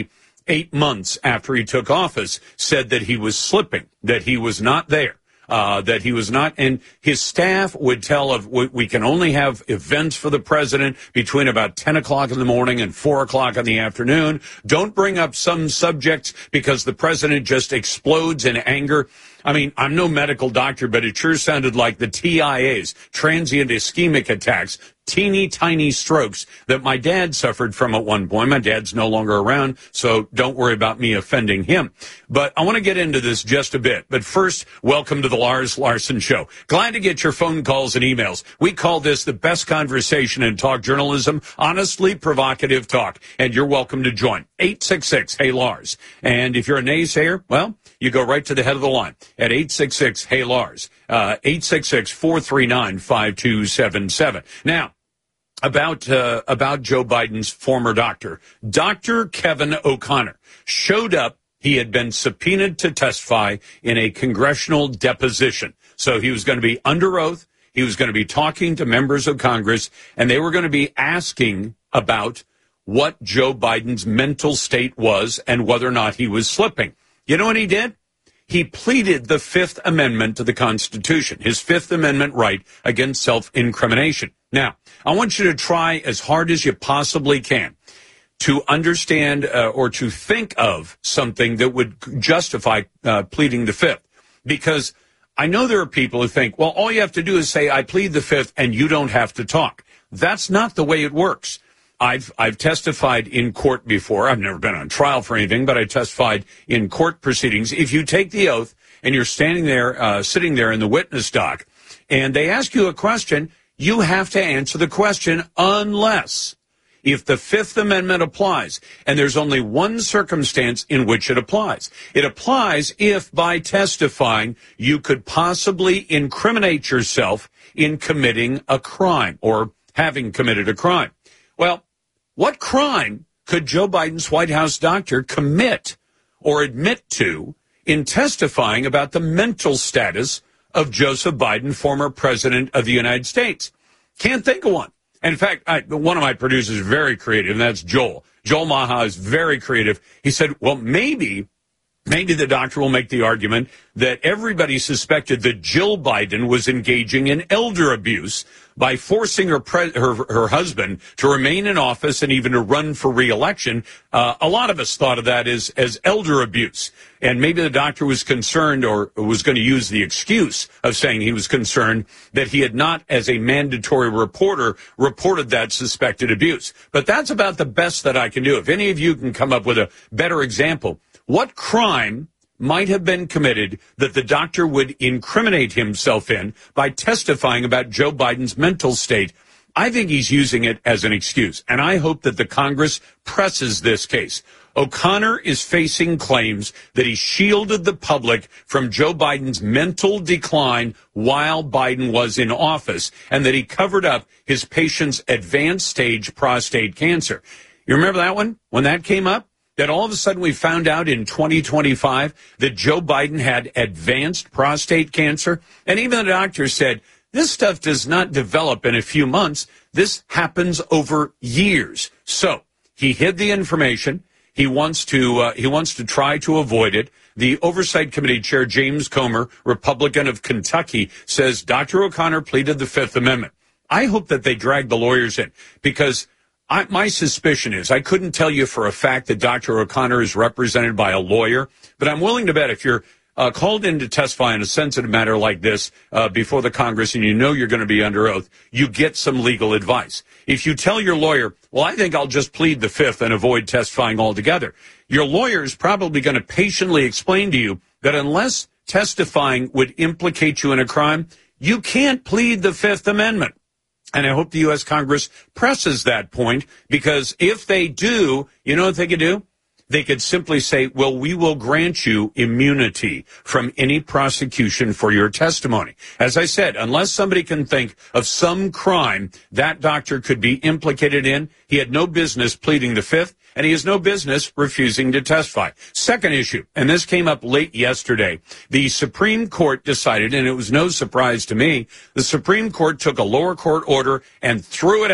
H: eight months after he took office, said that he was slipping, that he was not there. Uh, that he was not, and his staff would tell of, we, we can only have events for the president between about ten o'clock in the morning and four o'clock in the afternoon. Don't bring up some subjects because the president just explodes in anger. I mean, I'm no medical doctor, but it sure sounded like the T I As, transient ischemic attacks, teeny tiny strokes that my dad suffered from at one point. My dad's no longer around, so don't worry about me offending him. But I want to get into this just a bit. But first, welcome to the Lars Larson Show. Glad to get your phone calls and emails. We call this the best conversation in talk journalism, honestly provocative talk. And you're welcome to join. eight six six, hey Lars. And if you're a naysayer, well, you go right to the head of the line at eight six six, hey Lars, uh, eight six six, four three nine, five two seven seven. Now, about uh, about Joe Biden's former doctor, Doctor Kevin O'Connor, showed up. He had been subpoenaed to testify in a congressional deposition. So he was going to be under oath. He was going to be talking to members of Congress, and they were going to be asking about what Joe Biden's mental state was and whether or not he was slipping. You know what he did? He pleaded the Fifth Amendment to the Constitution, his Fifth Amendment right against self-incrimination. Now, I want you to try as hard as you possibly can to understand uh, or to think of something that would justify uh, pleading the Fifth. Because I know there are people who think, well, all you have to do is say, I plead the Fifth, and you don't have to talk. That's not the way it works. I've I've testified in court before. I've never been on trial for anything, but I testified in court proceedings. If you take the oath and you're standing there, uh, sitting there in the witness dock, and they ask you a question, you have to answer the question unless if the Fifth Amendment applies. And there's only one circumstance in which it applies. It applies if by testifying you could possibly incriminate yourself in committing a crime or having committed a crime. Well, what crime could Joe Biden's White House doctor commit or admit to in testifying about the mental status of Joseph Biden, former president of the United States? Can't think of one. In fact, I, one of my producers is very creative, and that's Joel. Joel Maha is very creative. He said, well, maybe, maybe the doctor will make the argument that everybody suspected that Jill Biden was engaging in elder abuse by forcing her, pre- her her husband to remain in office and even to run for re-election. Uh, a lot of us thought of that as, as elder abuse. And maybe the doctor was concerned or was going to use the excuse of saying he was concerned that he had not, as a mandatory reporter, reported that suspected abuse. But that's about the best that I can do. If any of you can come up with a better example, what crime might have been committed that the doctor would incriminate himself in by testifying about Joe Biden's mental state? I think he's using it as an excuse, and I hope that the Congress presses this case. O'Connor is facing claims that he shielded the public from Joe Biden's mental decline while Biden was in office, and that he covered up his patient's advanced stage prostate cancer. You remember that one, when that came up? That all of a sudden we found out in twenty twenty-five that Joe Biden had advanced prostate cancer. And even the doctor said, this stuff does not develop in a few months. This happens over years. So he hid the information. He wants to uh, he wants to try to avoid it. The Oversight Committee Chair James Comer, Republican of Kentucky, says Doctor O'Connor pleaded the Fifth Amendment. I hope that they drag the lawyers in, because I, my suspicion is, I couldn't tell you for a fact that Doctor O'Connor is represented by a lawyer, but I'm willing to bet if you're uh, called in to testify on a sensitive matter like this uh, before the Congress and you know you're going to be under oath, you get some legal advice. If you tell your lawyer, well, I think I'll just plead the Fifth and avoid testifying altogether, your lawyer is probably going to patiently explain to you that unless testifying would implicate you in a crime, you can't plead the Fifth Amendment. And I hope the U S Congress presses that point, because if they do, you know what they could do? They could simply say, well, we will grant you immunity from any prosecution for your testimony. As I said, unless somebody can think of some crime that doctor could be implicated in, he had no business pleading the Fifth, and he has no business refusing to testify. Second issue, and this came up late yesterday, the Supreme Court decided, and it was no surprise to me, the Supreme Court took a lower court order and threw it out.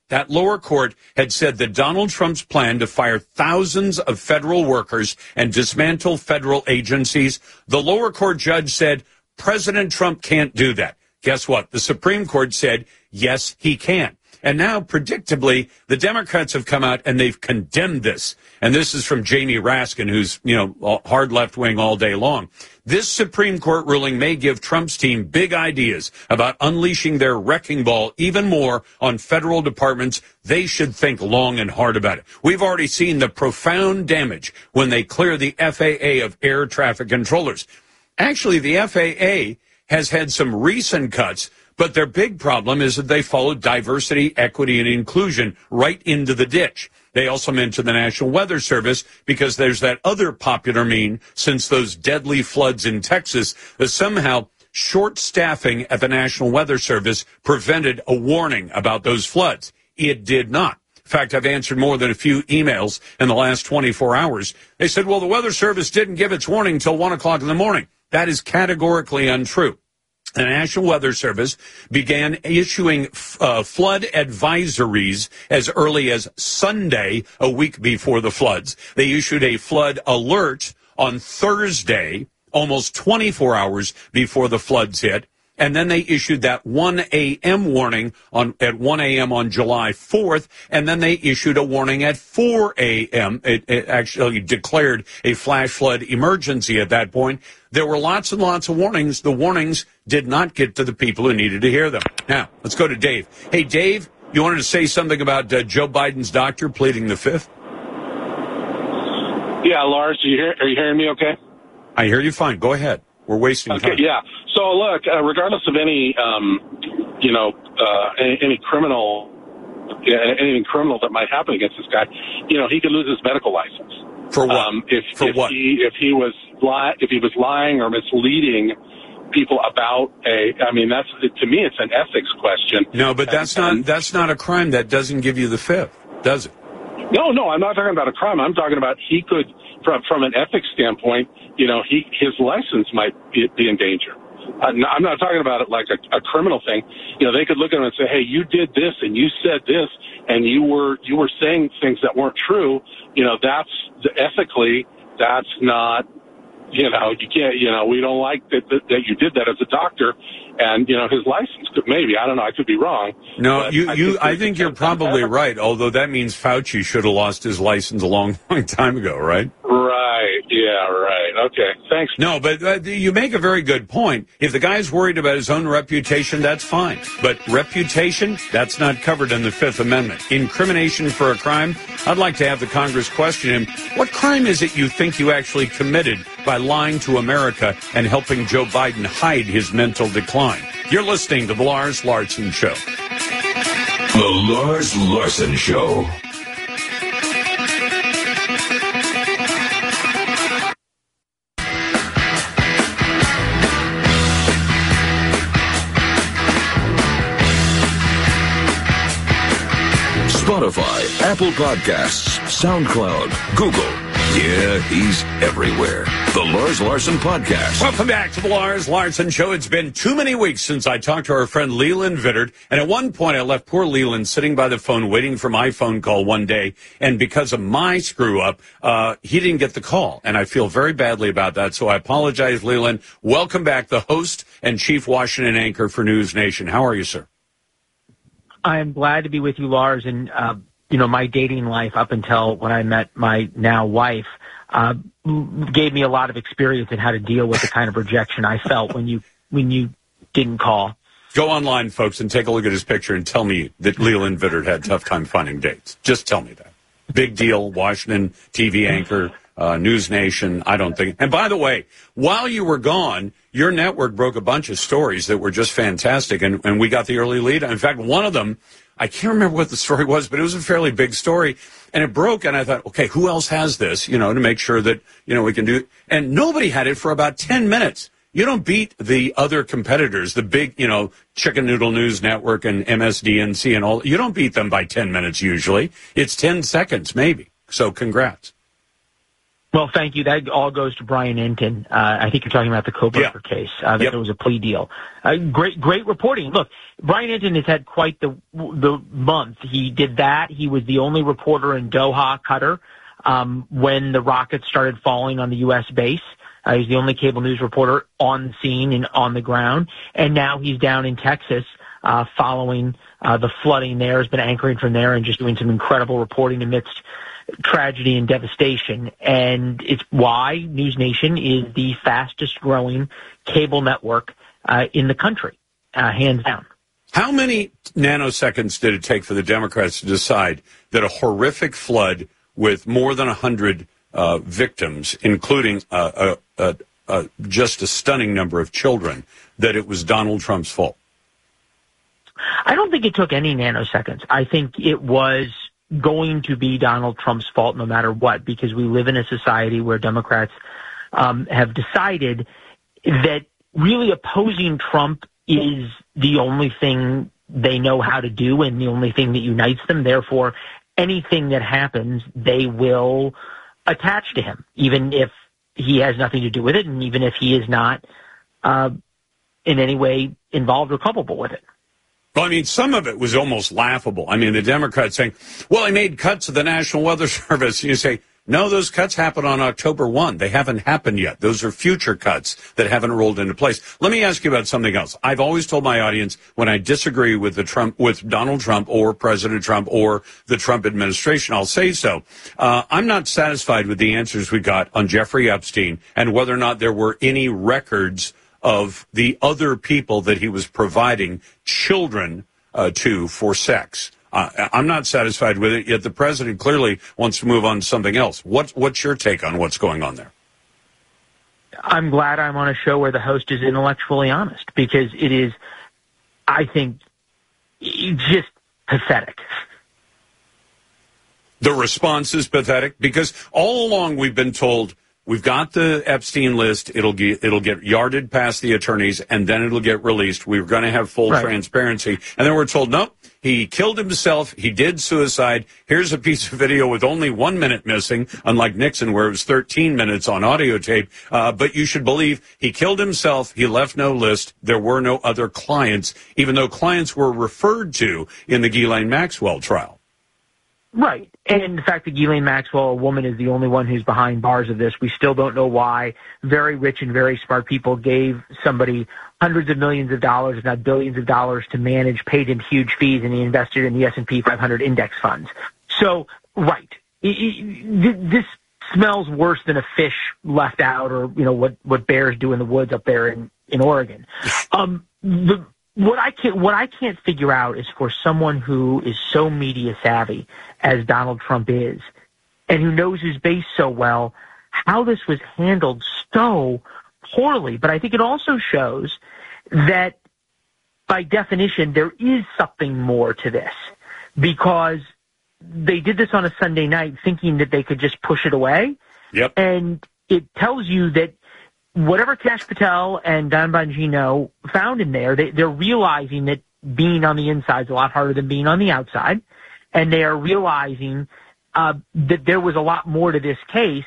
H: That lower court had said that Donald Trump's plan to fire thousands of federal workers and dismantle federal agencies, the lower court judge said President Trump can't do that. Guess what? The Supreme Court said, yes, he can. And now, predictably, the Democrats have come out and they've condemned this. And this is from Jamie Raskin, who's, you know, hard left wing all day long. This Supreme Court ruling may give Trump's team big ideas about unleashing their wrecking ball even more on federal departments. They should think long and hard about it. We've already seen the profound damage when they clear the F A A of air traffic controllers. Actually, the F A A has had some recent cuts, but their big problem is that they followed diversity, equity, and inclusion right into the ditch. They also mentioned the National Weather Service because there's that other popular meme since those deadly floods in Texas that somehow short staffing at the National Weather Service prevented a warning about those floods. It did not. In fact, I've answered more than a few emails in the last twenty-four hours. They said, well, the Weather Service didn't give its warning until one o'clock in the morning. That is categorically untrue. The National Weather Service began issuing uh, flood advisories as early as Sunday, a week before the floods. They issued a flood alert on Thursday, almost twenty-four hours before the floods hit. And then they issued that one a.m. warning on at one a.m. on July fourth, and then they issued a warning at four a.m. It, it actually declared a flash flood emergency at that point. There were lots and lots of warnings. The warnings did not get to the people who needed to hear them. Now, let's go to Dave. Hey, Dave, you wanted to say something about uh, Joe Biden's doctor pleading the fifth?
P: Yeah, Lars, are you, hear, are you hearing me okay?
H: I hear you fine. Go ahead. We're wasting
P: okay,
H: time.
P: Yeah. So, look, uh, regardless of any, um, you know, uh, any, any criminal, yeah, anything criminal that might happen against this guy, you know, he could lose his medical license.
H: For what?
P: Um, if,
H: For
P: if
H: what?
P: He, if he was li- if he was lying or misleading people about a, I mean, that's to me, it's an ethics question.
H: No, but that's
P: and,
H: not that's not a crime. That doesn't give you the fifth, does it?
P: No, no, I'm not talking about a crime. I'm talking about he could, from from an ethics standpoint, you know, he his license might be, be in danger. I'm not talking about it like a, a criminal thing. You know, they could look at him and say, "Hey, you did this and you said this, and you were you were saying things that weren't true." You know, that's ethically, that's not. You know, you can't. You know, we don't like that, that that you did that as a doctor, and you know, his license could maybe. I don't know. I could be wrong.
H: No, you.
P: I
H: you.
P: think
H: I think you're probably right. Although that means Fauci should have lost his license a long, long time ago, right?
P: Right. Yeah. Right. Okay. Thanks.
H: No, but uh, you make a very good point. If the guy's worried about his own reputation, that's fine. But reputation, that's not covered in the Fifth Amendment. Incrimination for a crime, I'd like to have the Congress question him, what crime is it you think you actually committed by lying to America and helping Joe Biden hide his mental decline? You're listening to The Lars Larson Show.
D: The Lars Larson Show. Spotify, Apple Podcasts, SoundCloud, Google. Yeah, he's everywhere. The Lars Larson Podcast.
H: Welcome back to the Lars Larson Show. It's been too many weeks since I talked to our friend Leland Vittert, and at one point I left poor Leland sitting by the phone waiting for my phone call one day, and because of my screw-up, uh, he didn't get the call, and I feel very badly about that, so I apologize, Leland. Welcome back, the host and chief Washington anchor for News Nation. How are you, sir?
Q: I'm glad to be with you, Lars, and, uh, you know, my dating life up until when I met my now wife uh, gave me a lot of experience in how to deal with the kind of rejection I felt when you when you didn't call.
H: Go online, folks, and take a look at his picture and tell me that Leland Vittert had a tough time finding dates. Just tell me that. Big deal, Washington T V anchor, uh, News Nation, I don't think. And by the way, while you were gone, your network broke a bunch of stories that were just fantastic, and, and we got the early lead. In fact, one of them, I can't remember what the story was, but it was a fairly big story, and it broke, and I thought, okay, who else has this, you know, to make sure that, you know, we can do it. And nobody had it for about ten minutes. You don't beat the other competitors, the big, you know, Chicken Noodle News Network and M S D N C and all. You don't beat them by ten minutes usually. It's ten seconds maybe. So congrats.
Q: Well, thank you. That all goes to Brian Entin. Uh, I think you're talking about the Koberger yeah. case. Uh, that yep. There was a plea deal. Uh, great, great reporting. Look, Brian Entin has had quite the the month. He did that. He was the only reporter in Doha, Qatar, um, when the rockets started falling on the U S base. Uh, he's the only cable news reporter on the scene and on the ground. And now he's down in Texas, uh, following uh, the flooding there. Has been anchoring from there and just doing some incredible reporting amidst tragedy and devastation. And it's why News Nation is the fastest growing cable network uh, in the country, uh, hands down.
H: How many nanoseconds did it take for the Democrats to decide that a horrific flood with more than one hundred uh, victims, including uh, a, a, a, just a stunning number of children, that it was Donald Trump's fault?
Q: I don't think it took any nanoseconds. I think it was going to be Donald Trump's fault no matter what, because we live in a society where Democrats um, have decided that really opposing Trump is the only thing they know how to do and the only thing that unites them. Therefore, anything that happens, they will attach to him, even if he has nothing to do with it and even if he is not uh, in any way involved or culpable with it.
H: Well, I mean, some of it was almost laughable. I mean, the Democrats saying, well, he made cuts at the National Weather Service. And you say, no, those cuts happened on October first. They haven't happened yet. Those are future cuts that haven't rolled into place. Let me ask you about something else. I've always told my audience when I disagree with the Trump, with Donald Trump or President Trump or the Trump administration, I'll say so. Uh, I'm not satisfied with the answers we got on Jeffrey Epstein and whether or not there were any records of the other people that he was providing children uh, to for sex. Uh, I'm not satisfied with it, yet the president clearly wants to move on to something else. What, what's your take on what's going on there?
Q: I'm glad I'm on a show where the host is intellectually honest, because it is, I think, just pathetic.
H: The response is pathetic because all along we've been told we've got the Epstein list. It'll get, it'll get yarded past the attorneys, and then it'll get released. We're going to have full right. transparency. And then we're told, nope, he killed himself. He did suicide. Here's a piece of video with only one minute missing, unlike Nixon, where it was thirteen minutes on audio tape. Uh, but you should believe he killed himself. He left no list. There were no other clients, even though clients were referred to in the Ghislaine Maxwell trial.
Q: Right. And the fact that Ghislaine Maxwell, a woman, is the only one who's behind bars of this, we still don't know why very rich and very smart people gave somebody hundreds of millions of dollars, if not billions of dollars, to manage, paid him huge fees, and he invested in the S and P five hundred index funds. So, right. This smells worse than a fish left out, or, you know, what, what bears do in the woods up there in, in Oregon. Um, the, What I can't, what I can't figure out is for someone who is so media savvy as Donald Trump is, and who knows his base so well, how this was handled so poorly. But I think it also shows that, by definition, there is something more to this, because they did this on a Sunday night thinking that they could just push it away.
H: Yep.
Q: And it tells you that whatever Kash Patel and Don Bongino found in there, they, they're realizing that being on the inside is a lot harder than being on the outside. And they are realizing uh, that there was a lot more to this case,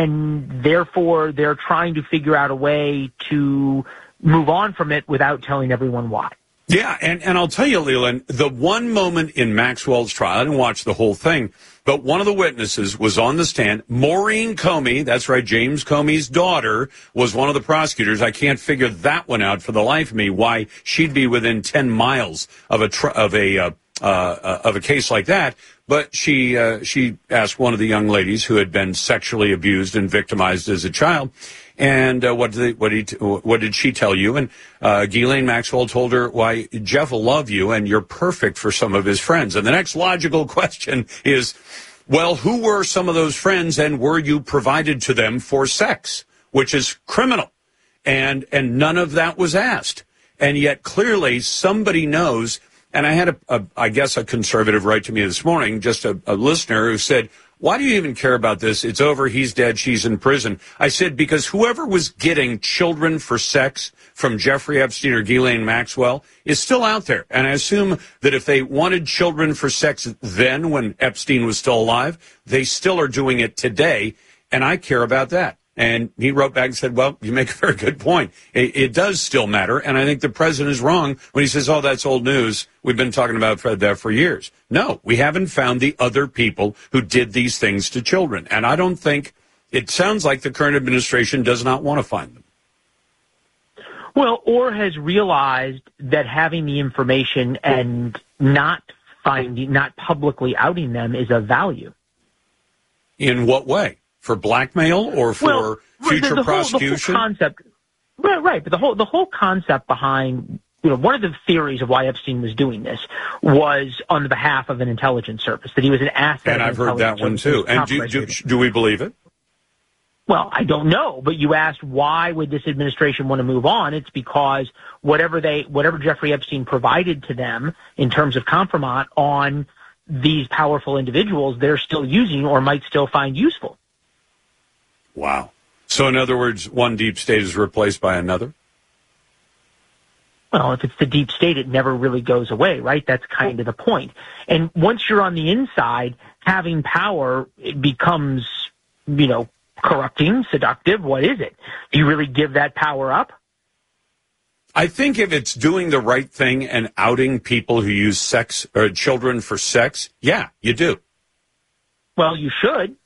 Q: and therefore they're trying to figure out a way to move on from it without telling everyone why.
H: Yeah, and, and I'll tell you, Leland, the one moment in Maxwell's trial, I didn't watch the whole thing, but one of the witnesses was on the stand. Maureen Comey, that's right, James Comey's daughter, was one of the prosecutors. I can't figure that one out for the life of me, why she'd be within ten miles of a tr- of a uh, uh, of a case like that. But she uh, she asked one of the young ladies who had been sexually abused and victimized as a child, and uh, what did they, what did he, what did she tell you? And uh, Ghislaine Maxwell told her, "Why, Jeff will love you, and you're perfect for some of his friends." And the next logical question is, well, who were some of those friends, and were you provided to them for sex, which is criminal? And and none of that was asked, and yet clearly somebody knows. And I had, a, a, I guess, a conservative write to me this morning, just a, a listener who said, why do you even care about this? It's over. He's dead. She's in prison. I said, because whoever was getting children for sex from Jeffrey Epstein or Ghislaine Maxwell is still out there. And I assume that if they wanted children for sex then, when Epstein was still alive, they still are doing it today. and I care about that. And he wrote back and said, well, you make a very good point. It, it does still matter. And I think the president is wrong when he says, oh, that's old news. We've been talking about that for years. No, we haven't found the other people who did these things to children. And I don't think it sounds like the current administration does not want to find them.
Q: Well, or has realized that having the information and not finding, not publicly outing them is of value.
H: In what way? For blackmail or for
Q: well,
H: future
Q: the, the
H: prosecution?
Q: Whole, the whole concept, right, right. But the whole the whole concept behind, you know, one of the theories of why Epstein was doing this was on the behalf of an intelligence service, that he was an asset.
H: And I've heard that one too. And do, do, do we believe it?
Q: Well, I don't know, but you asked why would this administration want to move on? It's because whatever they, whatever Jeffrey Epstein provided to them in terms of compromise on these powerful individuals, they're still using or might still find useful.
H: Wow. So in other words, one deep state is replaced by another?
Q: Well, if it's the deep state, it never really goes away, right? That's kind of the point. And once you're on the inside, having power, it becomes, you know, corrupting, seductive. What is it? Do you really give that power up?
H: I think if it's doing the right thing and outing people who use sex or children for sex, yeah, you do.
Q: Well, you should.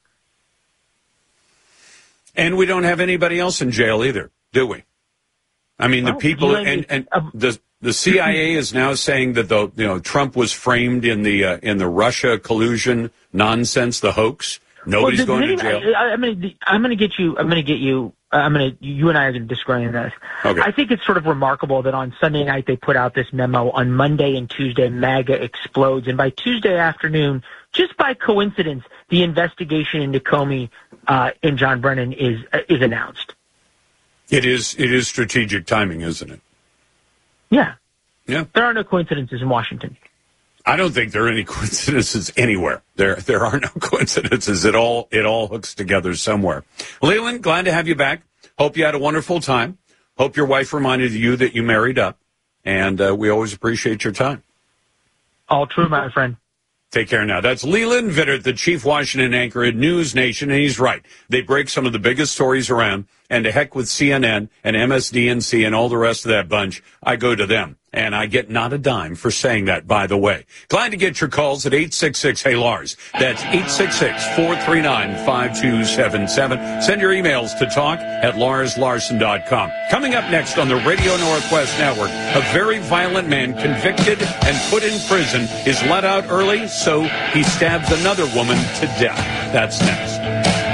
H: And we don't have anybody else in jail either, do we? I mean, well, the people and, and the the C I A is now saying that the you know Trump was framed in the uh, in the Russia collusion nonsense, the hoax. Nobody's well, going to jail.
Q: I, I'm going to I'm going to get you. I'm going to get you. I'm going to. You and I are going to disagree on this.
H: Okay.
Q: I think it's sort of remarkable that on Sunday night they put out this memo. On Monday and Tuesday, MAGA explodes, and by Tuesday afternoon, just by coincidence, the investigation into Comey uh, and John Brennan is uh, is announced.
H: It is. It is strategic timing, isn't it?
Q: Yeah.
H: Yeah.
Q: There are no coincidences in Washington.
H: I don't think there are any coincidences anywhere. There there are no coincidences. It all it all hooks together somewhere. Leland, glad to have you back. Hope you had a wonderful time. Hope your wife reminded you that you married up. And uh, we always appreciate your time.
Q: All true, my friend.
H: Take care now. That's Leland Vittert, the chief Washington anchor at News Nation, and he's right. They break some of the biggest stories around, and to heck with C N N and M S D N C and all the rest of that bunch, I go to them. And I get not a dime for saying that, by the way. Glad to get your calls at eight six six, hey, Lars. That's eight six six, four three nine, five two seven seven. Send your emails to talk at lars larson dot com. Coming up next on the Radio Northwest Network, a very violent man convicted and put in prison is let out early, so he stabs another woman to death. That's next.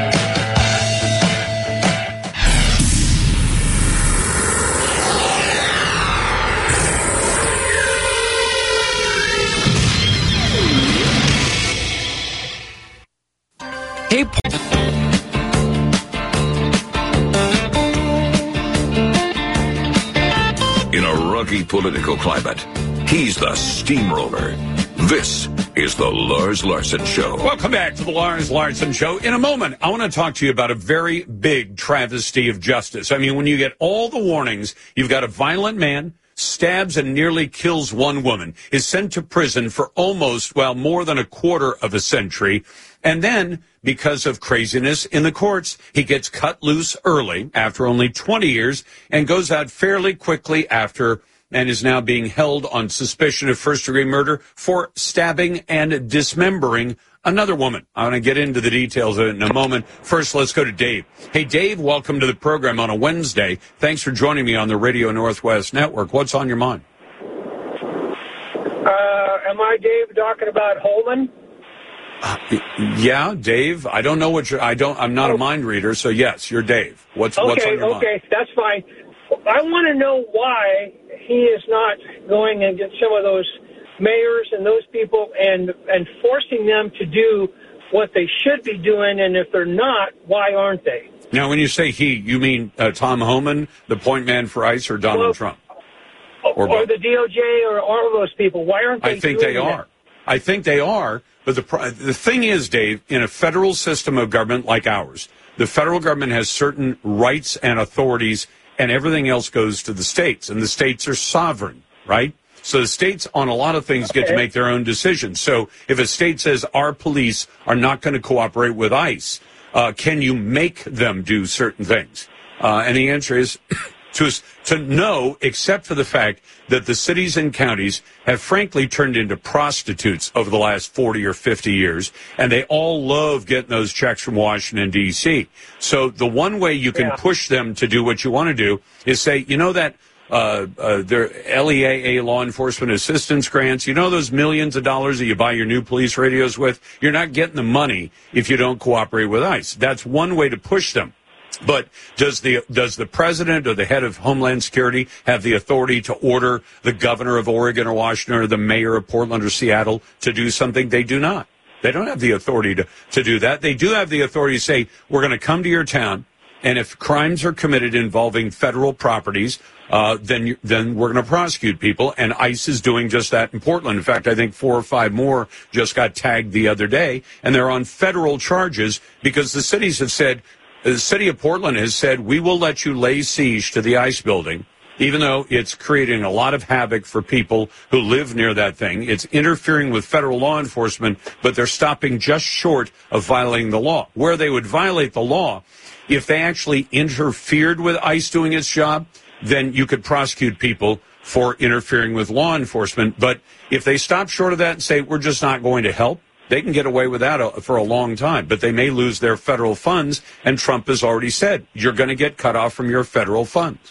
R: Hey,
D: in a rocky political climate, he's the steamroller. This is the Lars Larson Show.
H: Welcome back to the Lars Larson Show. In a moment, I want to talk to you about a very big travesty of justice. I mean, when you get all the warnings, you've got a violent man, stabs and nearly kills one woman, is sent to prison for almost, well, more than a quarter of a century. And then, because of craziness in the courts, he gets cut loose early after only twenty years and goes out fairly quickly after and is now being held on suspicion of first-degree murder for stabbing and dismembering another woman. I want to get into the details of it in a moment. First, let's go to Dave. Hey, Dave, welcome to the program on a Wednesday. Thanks for joining me on the Radio Northwest Network. What's on your mind?
S: Uh, am I Dave talking about Holman?
H: Uh, yeah, Dave. I don't know what you're. I don't. I'm not oh. a mind reader, so yes, you're Dave. What's
S: okay,
H: what's on your
S: okay,
H: mind?
S: Okay, that's fine. I want to know why he is not going and get some of those mayors and those people and and forcing them to do what they should be doing, and if they're not, why aren't they?
H: Now, when you say he, you mean uh, Tom Homan, the point man for ICE, or Donald
S: well,
H: Trump,
S: or, or the D O J, or all of those people? Why aren't they?
H: I think
S: doing
H: they
S: that?
H: are. I think they are. But the the thing is, Dave, in a federal system of government like ours, the federal government has certain rights and authorities, and everything else goes to the states, and the states are sovereign, right? So the states on a lot of things okay. get to make their own decisions. So if a state says our police are not going to cooperate with ICE, Uh, can you make them do certain things? Uh, and the answer is to, to no, except for the fact that the cities and counties have frankly turned into prostitutes over the last forty or fifty years, and they all love getting those checks from Washington, D C. So the one way you can yeah. push them to do what you want to do is say, you know that uh, uh, their L E A A law enforcement assistance grants, you know those millions of dollars that you buy your new police radios with? You're not getting the money if you don't cooperate with ICE. That's one way to push them. But does the does the president or the head of Homeland Security have the authority to order the governor of Oregon or Washington or the mayor of Portland or Seattle to do something? They do not. They don't have the authority to, to do that. They do have the authority to say, we're going to come to your town, and if crimes are committed involving federal properties, uh, then you, then we're going to prosecute people. And ICE is doing just that in Portland. In fact, I think four or five more just got tagged the other day, and they're on federal charges because the cities have said, the city of Portland has said, we will let you lay siege to the ICE building, even though it's creating a lot of havoc for people who live near that thing. It's interfering with federal law enforcement, but they're stopping just short of violating the law. Where they would violate the law, if they actually interfered with ICE doing its job, then you could prosecute people for interfering with law enforcement. But if they stop short of that and say, we're just not going to help, they can get away with that for a long time, but they may lose their federal funds, and Trump has already said, you're going to get cut off from your federal funds.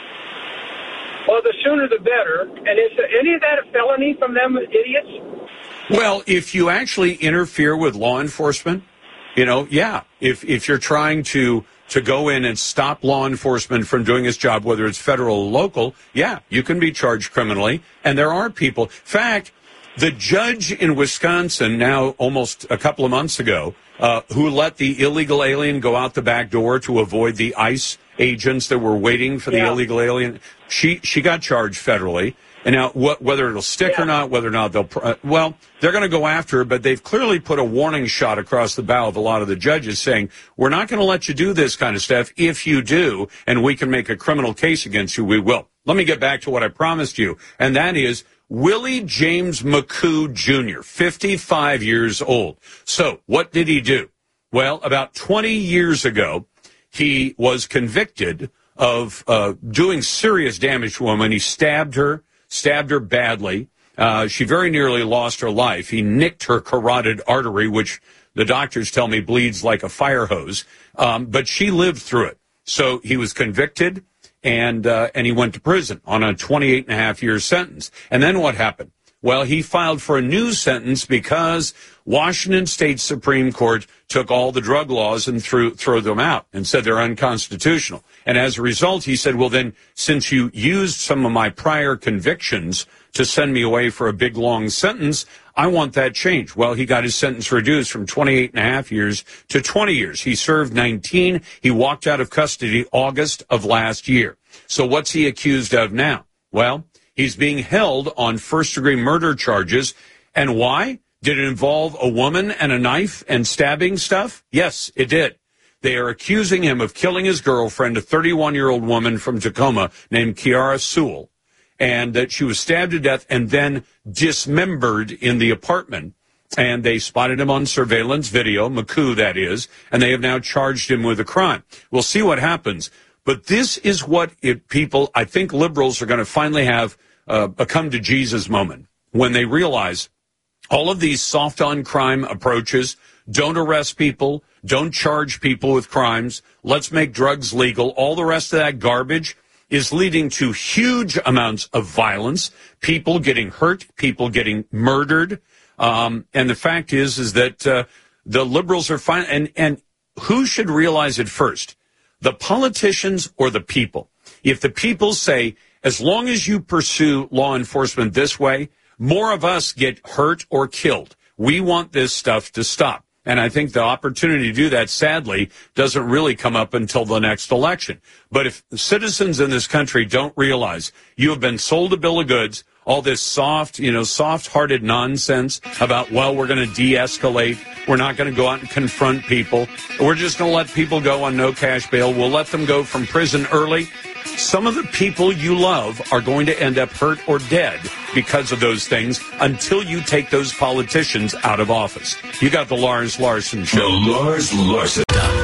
S: Well, the sooner the better. And is any of that a felony from them idiots?
H: Well, if you actually interfere with law enforcement, you know, yeah. If if you're trying to, to go in and stop law enforcement from doing its job, whether it's federal or local, yeah, you can be charged criminally. And there are people. In fact, the judge in Wisconsin now almost a couple of months ago uh, who let the illegal alien go out the back door to avoid the ICE agents that were waiting for the yeah. illegal alien, she she got charged federally. And now what, whether it'll stick yeah. or not, whether or not they'll, uh, well, they're going to go after her, but they've clearly put a warning shot across the bow of a lot of the judges saying, we're not going to let you do this kind of stuff. If you do, and we can make a criminal case against you, we will. Let me get back to what I promised you, and that is Willie James McCoo Junior, fifty-five years old. So what did he do? Well, about twenty years ago, he was convicted of uh, doing serious damage to a woman. He stabbed her, stabbed her badly. Uh, she very nearly lost her life. He nicked her carotid artery, which the doctors tell me bleeds like a fire hose. Um, but she lived through it. So he was convicted. And uh, and he went to prison on a twenty-eight and a half year sentence. And then what happened? Well, he filed for a new sentence because Washington State Supreme Court took all the drug laws and threw threw them out and said they're unconstitutional. And as a result, he said, well, then, since you used some of my prior convictions to send me away for a big, long sentence, I want that changed. Well, he got his sentence reduced from twenty-eight and a half years to twenty years. He served nineteen. He walked out of custody August of last year. So what's he accused of now? Well, he's being held on first-degree murder charges. And why? Did it involve a woman and a knife and stabbing stuff? Yes, it did. They are accusing him of killing his girlfriend, a thirty-one-year-old woman from Tacoma named Kiara Sewell, and that she was stabbed to death and then dismembered in the apartment. And they spotted him on surveillance video, McCoo, that is, and they have now charged him with a crime. We'll see what happens. But this is what it, people, I think liberals are going to finally have uh, a come-to-Jesus moment when they realize all of these soft-on-crime approaches, don't arrest people, don't charge people with crimes, let's make drugs legal, all the rest of that garbage is leading to huge amounts of violence, people getting hurt, people getting murdered. Um, and the fact is, is that uh, the liberals are fine. And, and who should realize it first? The politicians or the people? If the people say, as long as you pursue law enforcement this way, more of us get hurt or killed. We want this stuff to stop. And I think the opportunity to do that, sadly, doesn't really come up until the next election. But if the citizens in this country don't realize you have been sold a bill of goods, all this soft, you know, soft-hearted nonsense about, well, we're going to de-escalate, we're not going to go out and confront people, we're just going to let people go on no cash bail, we'll let them go from prison early. Some of the people you love are going to end up hurt or dead because of those things until you take those politicians out of office. You got the Lars Larson Show.
D: The Lars Larson.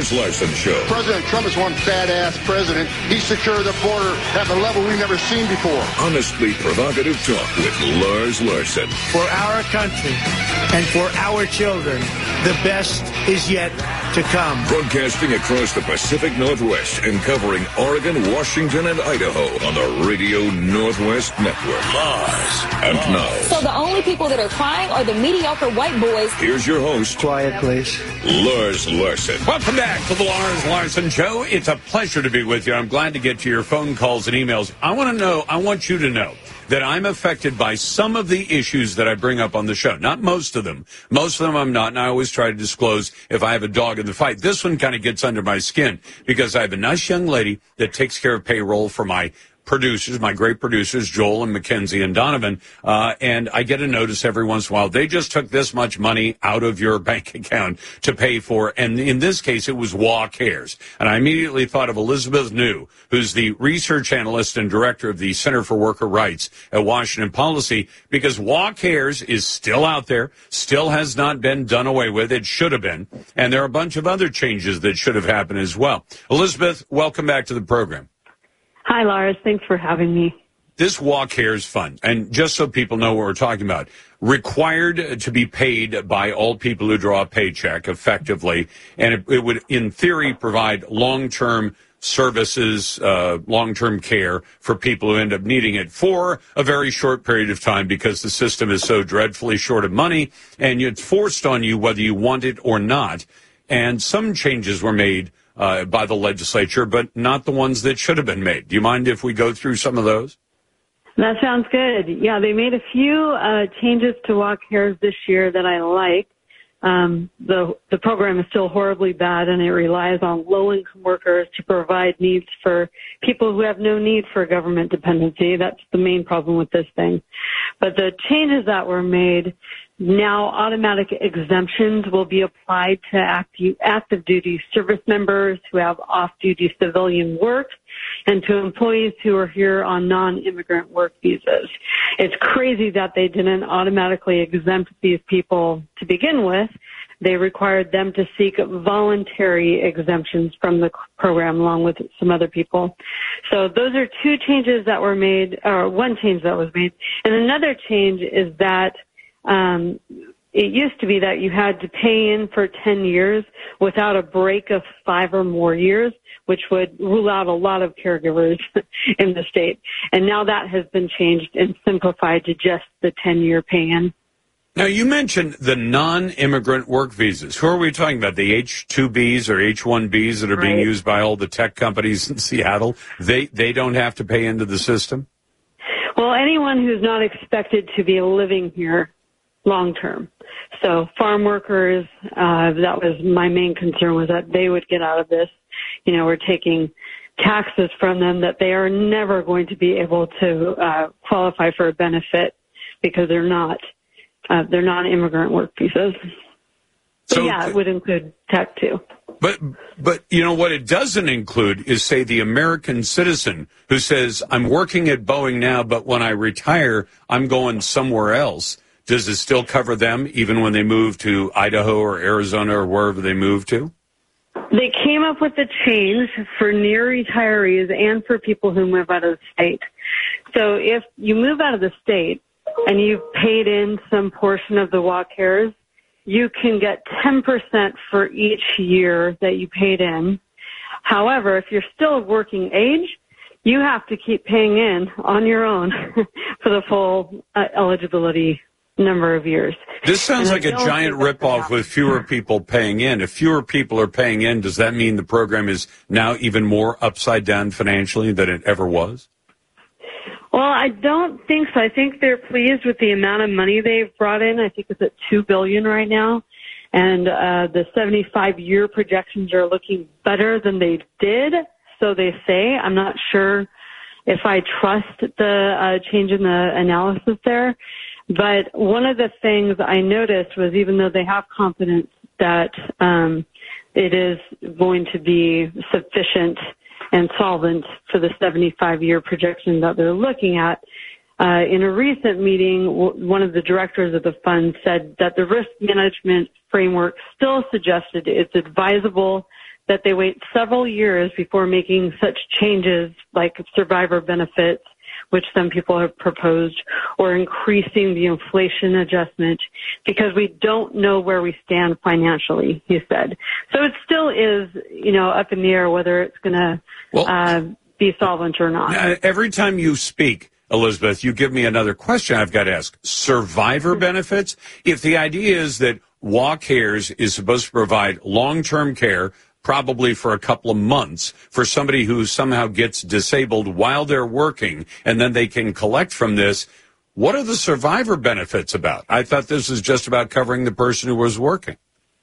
D: Lars Larson Show.
E: President Trump is one badass president. He secured the border at a level we've never seen before.
D: Honestly provocative talk with Lars Larson.
F: For our country and for our children, the best is yet to come.
D: Broadcasting across the Pacific Northwest and covering Oregon, Washington, and Idaho on the Radio Northwest Network. Lars. And now.
G: So the only people that are crying are the mediocre white boys.
D: Here's your host.
F: Quiet, please.
D: Lars Larson.
H: Welcome back to the Lars Larson Show. It's a pleasure to be with you. I'm glad to get to your phone calls and emails. I want to know, I want you to know that I'm affected by some of the issues that I bring up on the show. Not most of them. Most of them I'm not, and I always try to disclose if I have a dog in the fight. This one kind of gets under my skin because I have a nice young lady that takes care of payroll for my producers, my great producers, Joel and Mackenzie and Donovan, uh, and I get a notice every once in a while. They just took this much money out of your bank account to pay for, and in this case, it was W A Cares. And I immediately thought of Elizabeth New, who's the research analyst and director of the Center for Worker Rights at Washington Policy, because W A Cares is still out there, still has not been done away with. It should have been. And there are a bunch of other changes that should have happened as well. Elizabeth, welcome back to the program.
R: Hi, Lars. Thanks for having me.
H: This W A Cares fund, and just so people know what we're talking about, required to be paid by all people who draw a paycheck effectively, and it, it would, in theory, provide long-term services, uh, long-term care for people who end up needing it for a very short period of time because the system is so dreadfully short of money, and it's forced on you whether you want it or not. And some changes were made Uh, by the legislature, but not the ones that should have been made. Do you mind if we go through some of those?
R: That sounds good. Yeah, they made a few uh, changes to W A Cares this year that I like. Um, the the program is still horribly bad, and it relies on low-income workers to provide needs for people who have no need for government dependency. That's the main problem with this thing. But the changes that were made, now automatic exemptions will be applied to active, active duty service members who have off-duty civilian work and to employees who are here on non-immigrant work visas. It's crazy that they didn't automatically exempt these people to begin with. They required them to seek voluntary exemptions from the program along with some other people. So those are two changes that were made, or one change that was made. And another change is that Um, it used to be that you had to pay in for ten years without a break of five or more years, which would rule out a lot of caregivers in the state. And now that has been changed and simplified to just the ten-year pay-in.
H: Now, you mentioned the non-immigrant work visas. Who are we talking about? The H two Bs or H one Bs that are being
R: Right.
H: used by all the tech companies in Seattle? They, they don't have to pay into the system?
R: Well, anyone who's not expected to be living here long term. So farm workers, uh, that was my main concern, was that they would get out of this. You know, we're taking taxes from them that they are never going to be able to uh, qualify for a benefit because they're not, uh, they're non-immigrant work visas. So, so yeah, it would include tech too.
H: But, but, you know, what it doesn't include is, say, the American citizen who says, I'm working at Boeing now, but when I retire, I'm going somewhere else. Does it still cover them even when they move to Idaho or Arizona or wherever they move to?
R: They came up with a change for near retirees and for people who move out of the state. So if you move out of the state and you've paid in some portion of the W A Cares, you can get ten percent for each year that you paid in. However, if you're still of working age, you have to keep paying in on your own for the full uh, eligibility number of years.
H: This sounds like a giant ripoff with fewer people paying in. If fewer people are paying in, does that mean the program is now even more upside down financially than it ever was?
R: Well, I don't think so. I think they're pleased with the amount of money they've brought in. I think it's at two billion dollars right now. And uh, the seventy-five year projections are looking better than they did, so they say. I'm not sure if I trust the uh, change in the analysis there. But one of the things I noticed was, even though they have confidence that um, it is going to be sufficient and solvent for the seventy-five year projection that they're looking at, uh, in a recent meeting, w- one of the directors of the fund said that the risk management framework still suggested it's advisable that they wait several years before making such changes like survivor benefits, which some people have proposed, or increasing the inflation adjustment, because we don't know where we stand financially, he said. So it still is, you know, up in the air whether it's going to well, uh, be solvent or not.
H: Every time you speak, Elizabeth, you give me another question I've got to ask. Survivor benefits? If the idea is that W A Cares is supposed to provide long-term care, probably for a couple of months, for somebody who somehow gets disabled while they're working, and then they can collect from this, what are the survivor benefits about? I thought this was just about covering the person who was working.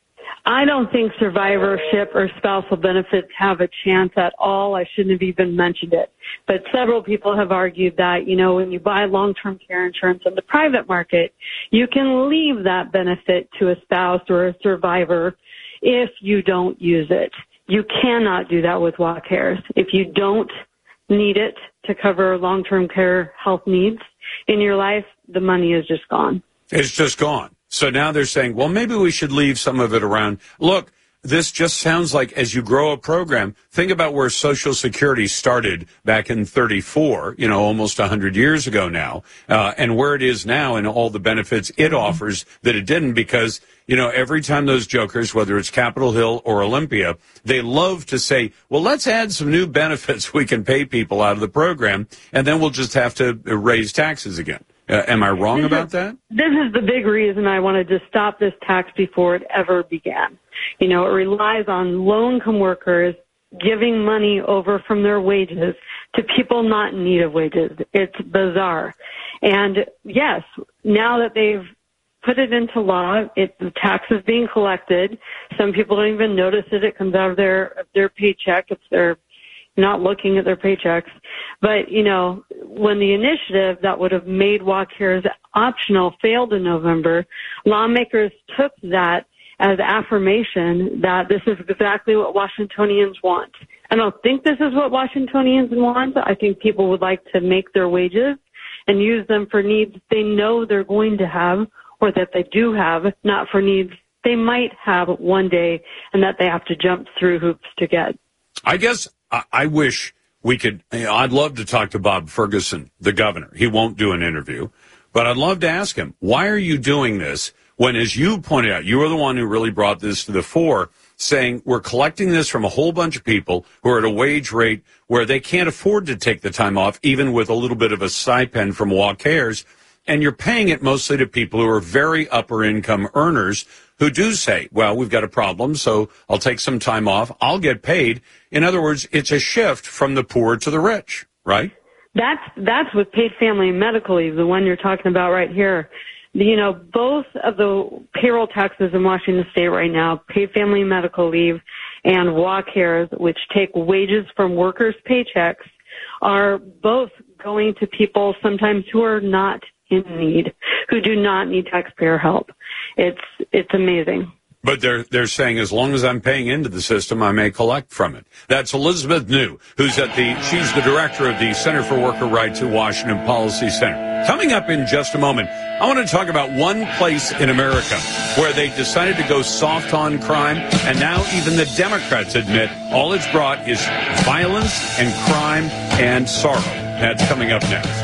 R: I don't think survivorship or spousal benefits have a chance at all. I shouldn't have even mentioned it. But several people have argued that, you know, when you buy long-term care insurance in the private market, you can leave that benefit to a spouse or a survivor if you don't use it. You cannot do that with W A Cares. If you don't need it to cover long-term care health needs in your life, the money is just gone.
H: It's just gone. So now they're saying, well, maybe we should leave some of it around. Look, this just sounds like as you grow a program, think about where Social Security started back in thirty-four, you know, almost one hundred years ago now, uh, and where it is now and all the benefits it offers that it didn't, because, you know, every time those jokers, whether it's Capitol Hill or Olympia, they love to say, well, let's add some new benefits we can pay people out of the program, and then we'll just have to raise taxes again. Uh, am I wrong about that?
R: This is the big reason I wanted to stop this tax before it ever began. You know, it relies on low-income workers giving money over from their wages to people not in need of wages. It's bizarre. And yes, now that they've put it into law, it, the tax is being collected. Some people don't even notice it. It comes out of their, of their paycheck if they're not looking at their paychecks. But, you know, when the initiative that would have made W A Cares optional failed in November, lawmakers took that as affirmation that this is exactly what Washingtonians want. I don't think this is what Washingtonians want. I think people would like to make their wages and use them for needs they know they're going to have or that they do have, not for needs they might have one day and that they have to jump through hoops to get.
H: I guess I, I wish we could, you know, I'd love to talk to Bob Ferguson, the governor. He won't do an interview, but I'd love to ask him, why are you doing this when, as you pointed out, you were the one who really brought this to the fore, saying we're collecting this from a whole bunch of people who are at a wage rate where they can't afford to take the time off, even with a little bit of a stipend from W A Cares, and you're paying it mostly to people who are very upper income earners who do say, well, we've got a problem, so I'll take some time off, I'll get paid. In other words, it's a shift from the poor to the rich, right?
R: That's that's with paid family and medical leave, the one you're talking about right here. You know, both of the payroll taxes in Washington State right now, paid family and medical leave and W A Cares, which take wages from workers' paychecks, are both going to people sometimes who are not in need, who do not need taxpayer help. It's it's amazing.
H: But they're they're saying as long as I'm paying into the system, I may collect from it. That's Elizabeth New, who's at the she's the director of the Center for Worker Rights at Washington Policy Center. Coming up in just a moment, I want to talk about one place in America where they decided to go soft on crime, and now even the Democrats admit all it's brought is violence and crime and sorrow. That's coming up next.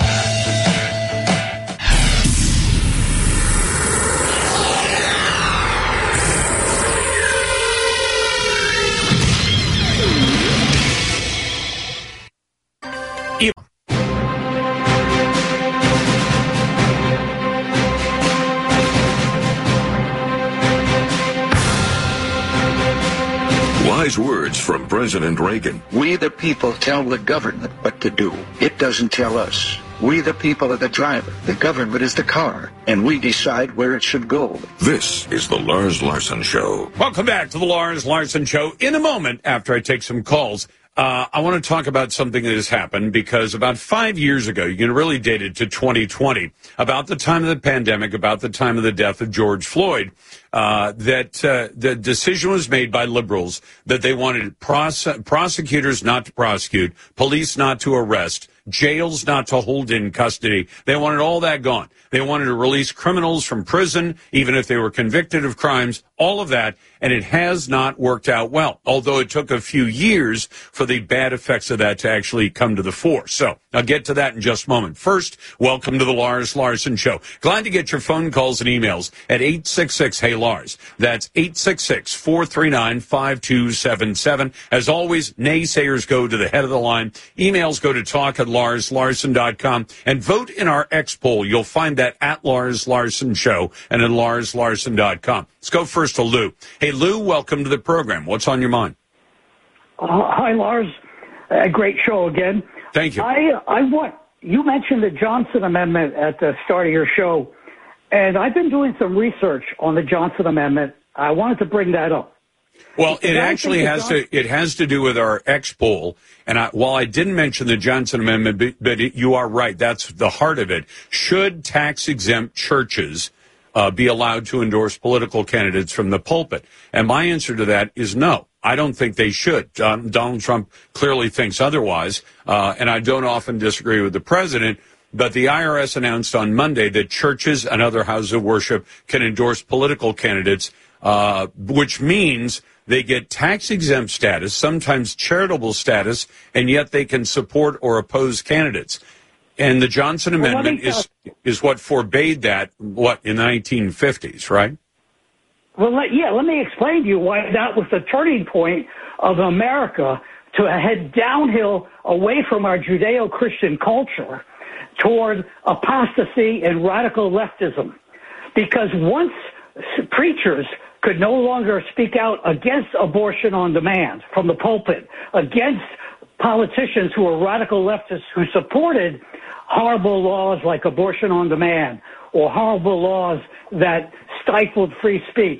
D: Wise words from President Reagan.
T: We the people tell the government what to do. It doesn't tell us. We the people are the driver. The government is the car. And we decide where it should go.
D: This is the Lars Larson Show.
H: Welcome back to the Lars Larson Show. In a moment, after I take some calls, uh, I want to talk about something that has happened because about five years ago, you can really date it to twenty twenty, about the time of the pandemic, about the time of the death of George Floyd, uh, that uh, the decision was made by liberals that they wanted pros- prosecutors not to prosecute, police not to arrest, jails not to hold in custody. They wanted all that gone. They wanted to release criminals from prison, even if they were convicted of crimes, all of that, and it has not worked out well, although it took a few years for the bad effects of that to actually come to the fore. So I'll get to that in just a moment. First, welcome to the Lars Larson Show. Glad to get your phone calls and emails at eight six six, hey Lars. That's eight six six, four three nine, five two seven seven. As always, naysayers go to the head of the line. Emails go to talk at lars larson dot com. And vote in our X poll. You'll find that at Lars Larson Show and at lars larson dot com. Let's go first to Lou. Hey, Lou, welcome to the program. What's on your mind?
U: Uh, hi, Lars. A great show again.
H: Thank you.
U: I, I want, you mentioned the Johnson Amendment at the start of your show, and I've been doing some research on the Johnson Amendment. I wanted to bring that up.
H: Well, it
U: And I
H: actually
U: think the
H: has
U: John-
H: to it has to do with our X poll. And I, while I didn't mention the Johnson Amendment, but, but it, you are right. That's the heart of it. Should tax-exempt churches uh, be allowed to endorse political candidates from the pulpit? And my answer to that is no. I don't think they should. Don, Donald Trump clearly thinks otherwise, uh, and I don't often disagree with the president. But the I R S announced on Monday that churches and other houses of worship can endorse political candidates, uh, which means they get tax-exempt status, sometimes charitable status, and yet they can support or oppose candidates. And the Johnson
U: Well,
H: Amendment
U: let me
H: is is what forbade that, what, in the nineteen fifties, right?
U: Well, let, yeah, let me explain to you why that was the turning point of America to head downhill away from our Judeo-Christian culture toward apostasy and radical leftism. Because once preachers could no longer speak out against abortion on demand from the pulpit, against politicians who were radical leftists who supported horrible laws like abortion on demand or horrible laws that stifled free speech.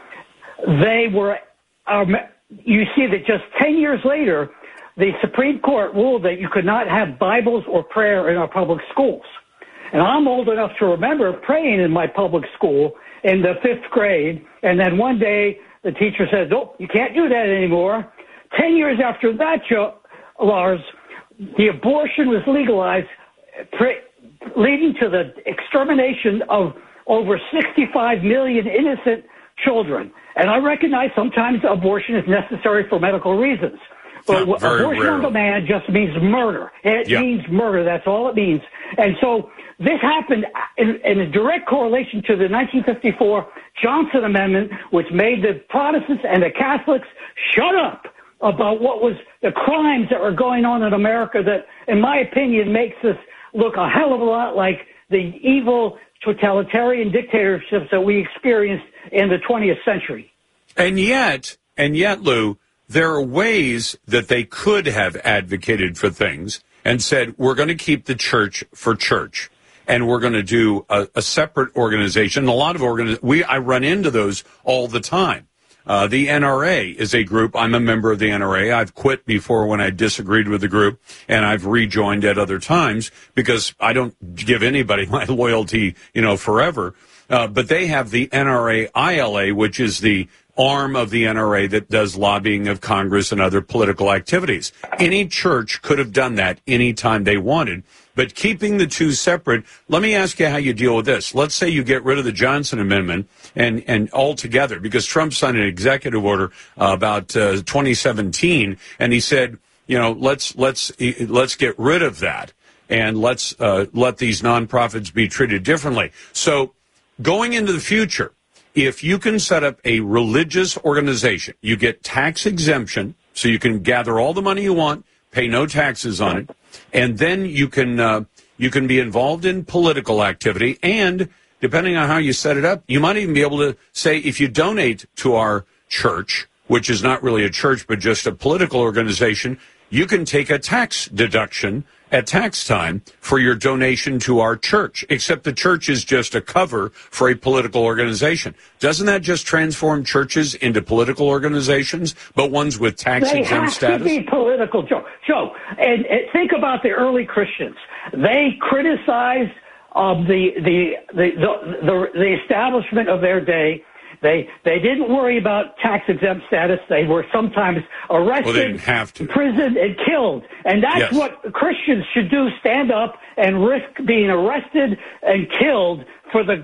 U: They were, um, you see that just ten years later, the Supreme Court ruled that you could not have Bibles or prayer in our public schools. And I'm old enough to remember praying in my public school in the fifth grade, and then one day the teacher said, "Oh, you can't do that anymore." Ten years after that, Joe, Lars, the abortion was legalized, pre- leading to the extermination of over sixty-five million innocent children. And I recognize sometimes abortion is necessary for medical reasons. But
H: Not very
U: abortion on
H: rarely.
U: demand just means murder. It
H: Yeah.
U: means murder. That's all it means. And so this happened in, in a direct correlation to the nineteen fifty-four Johnson Amendment, which made the Protestants and the Catholics shut up about what was the crimes that were going on in America that, in my opinion, makes us look a hell of a lot like the evil totalitarian dictatorships that we experienced in the twentieth century.
H: And yet, and yet, Lou, there are ways that they could have advocated for things and said, we're going to keep the church for church, and we're going to do a, a separate organization. A lot of organiz- we I run into those all the time. Uh, the N R A is a group. I'm a member of the N R A. I've quit before when I disagreed with the group, and I've rejoined at other times because I don't give anybody my loyalty, you know, forever. Uh, but they have the N R A I L A, which is the arm of the N R A that does lobbying of Congress and other political activities. Any church could have done that anytime they wanted. But keeping the two separate, let me ask you how you deal with this. Let's say you get rid of the Johnson Amendment and, and altogether, because Trump signed an executive order uh, about uh, twenty seventeen, and he said, you know, let's let's let's get rid of that and let's uh, let these nonprofits be treated differently. So going into the future, if you can set up a religious organization, you get tax exemption, so you can gather all the money you want, pay no taxes on it, and then you can uh, you can be involved in political activity. And depending on how you set it up, you might even be able to say, if you donate to our church, which is not really a church but just a political organization, you can take a tax deduction at tax time for your donation to our church, except the church is just a cover for a political organization. Doesn't that just transform churches into political organizations, but ones with tax-exempt status?
U: They have to be political, Joe. Joe, and, and think about the early Christians. They criticized um, the, the, the, the, the, the establishment of their day, They they didn't worry about tax-exempt status. They were sometimes arrested,
H: well, they didn't have to.
U: imprisoned, and killed. And that's
H: Yes.
U: what Christians should do, stand up and risk being arrested and killed for the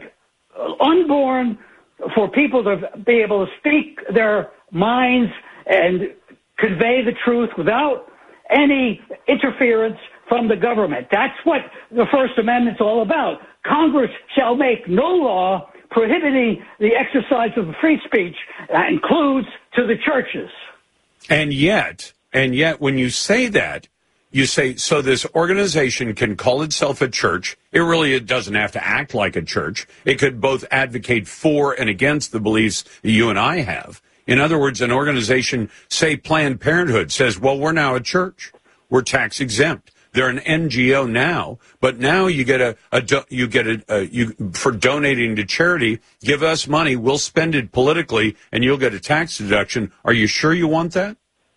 U: unborn, for people to be able to speak their minds and convey the truth without any interference from the government. That's what the First Amendment's all about. Congress shall make no law prohibiting the exercise of free speech. That includes to the churches.
H: And yet, and yet when you say that, you say, so this organization can call itself a church. It really it doesn't have to act like a church. It could both advocate for and against the beliefs that you and I have. In other words, an organization, say Planned Parenthood, says, well, we're now a church. We're tax exempt. They're an N G O now, but now you get a, a do, you get a, a you for donating to charity. Give us money, we'll spend it politically, and you'll get a tax deduction. Are you sure you want that?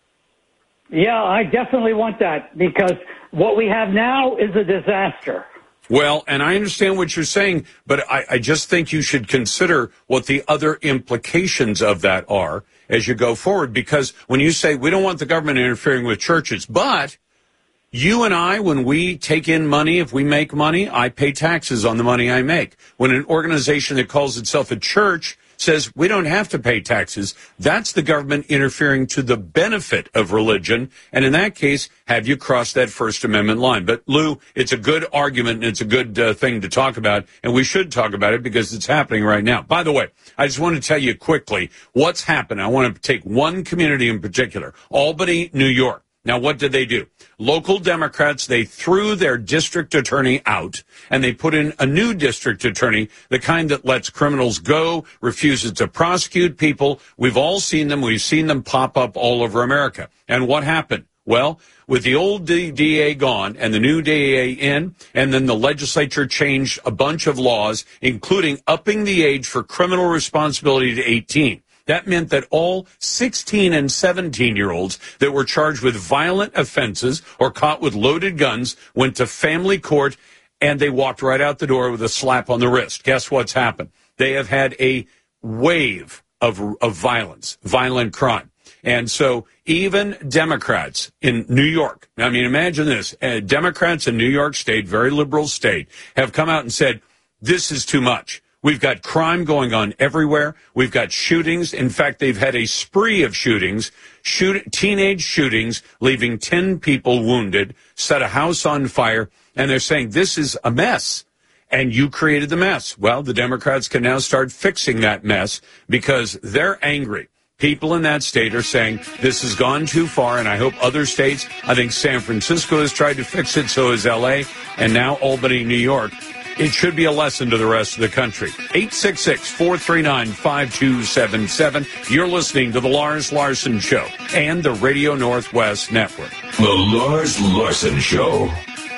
U: Yeah, I definitely want that, because what we have now is a disaster.
H: Well, and I understand what you're saying, but I, I just think you should consider what the other implications of that are as you go forward. Because when you say we don't want the government interfering with churches, but you and I, when we take in money, if we make money, I pay taxes on the money I make. When an organization that calls itself a church says we don't have to pay taxes, that's the government interfering to the benefit of religion. And in that case, have you crossed that First Amendment line? But, Lou, it's a good argument and it's a good uh, thing to talk about, and we should talk about it because it's happening right now. By the way, I just want to tell you quickly what's happened. I want to take one community in particular, Albany, New York. Now, what did they do? Local Democrats, they threw their district attorney out, and they put in a new district attorney, the kind that lets criminals go, refuses to prosecute people. We've all seen them. We've seen them pop up all over America. And what happened? Well, with the old D A gone and the new D A in, and then the legislature changed a bunch of laws, including upping the age for criminal responsibility to eighteen. That meant that all sixteen and seventeen-year-olds that were charged with violent offenses or caught with loaded guns went to family court, and they walked right out the door with a slap on the wrist. Guess what's happened? They have had a wave of, of violence, violent crime. And so even Democrats in New York, I mean, imagine this, uh, Democrats in New York State, very liberal state, have come out and said, this is too much. We've got crime going on everywhere. We've got shootings. In fact, they've had a spree of shootings, shoot, teenage shootings, leaving ten people wounded, set a house on fire, and they're saying this is a mess, and you created the mess. Well, the Democrats can now start fixing that mess because they're angry. People in that state are saying this has gone too far, and I hope other states, I think San Francisco has tried to fix it, so has L A, and now Albany, New York. It should be a lesson to the rest of the country. eight six six, four three nine, five two seven seven. You're listening to The Lars Larson Show and the Radio Northwest Network.
D: The Lars Larson Show.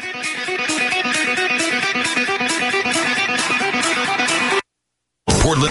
D: Portland.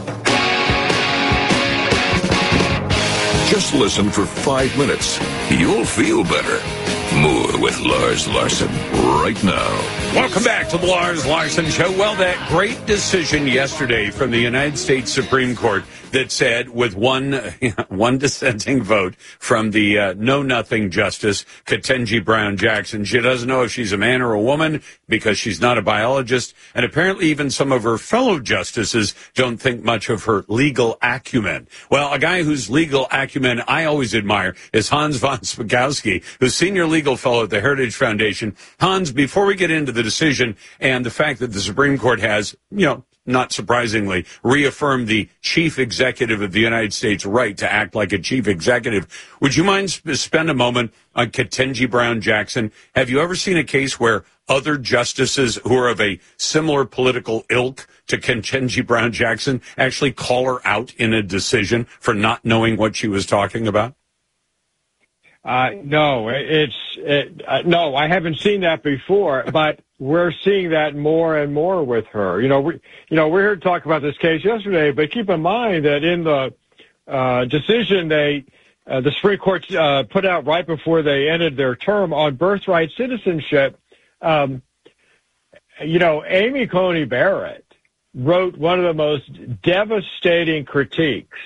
D: Just listen for five minutes. You'll feel better. More with Lars Larson right now.
H: Welcome back to the Lars Larson Show. Well, that great decision yesterday from the United States Supreme Court that said, with one one dissenting vote from the uh, know-nothing Justice Ketanji Brown Jackson. She doesn't know if she's a man or a woman because she's not a biologist. And apparently even some of her fellow justices don't think much of her legal acumen. Well, a guy whose legal acumen I always admire is Hans von Spakovsky, who's senior legal fellow at the Heritage Foundation. Hans, before we get into the decision and the fact that the Supreme Court has, you know, not surprisingly, reaffirmed the chief executive of the United States right to act like a chief executive, would you mind sp- spend a moment on Ketanji Brown Jackson? Have you ever seen a case where other justices who are of a similar political ilk to Ketanji Brown Jackson actually call her out in a decision for not knowing what she was talking about?
A: Uh, no, it's it, uh, no, I haven't seen that before, but we're seeing that more and more with her. You know, we, you know, we're here to talk about this case yesterday, but keep in mind that in the uh, decision they, uh, the Supreme Court uh, put out right before they ended their term on birthright citizenship, um, you know, Amy Coney Barrett wrote one of the most devastating critiques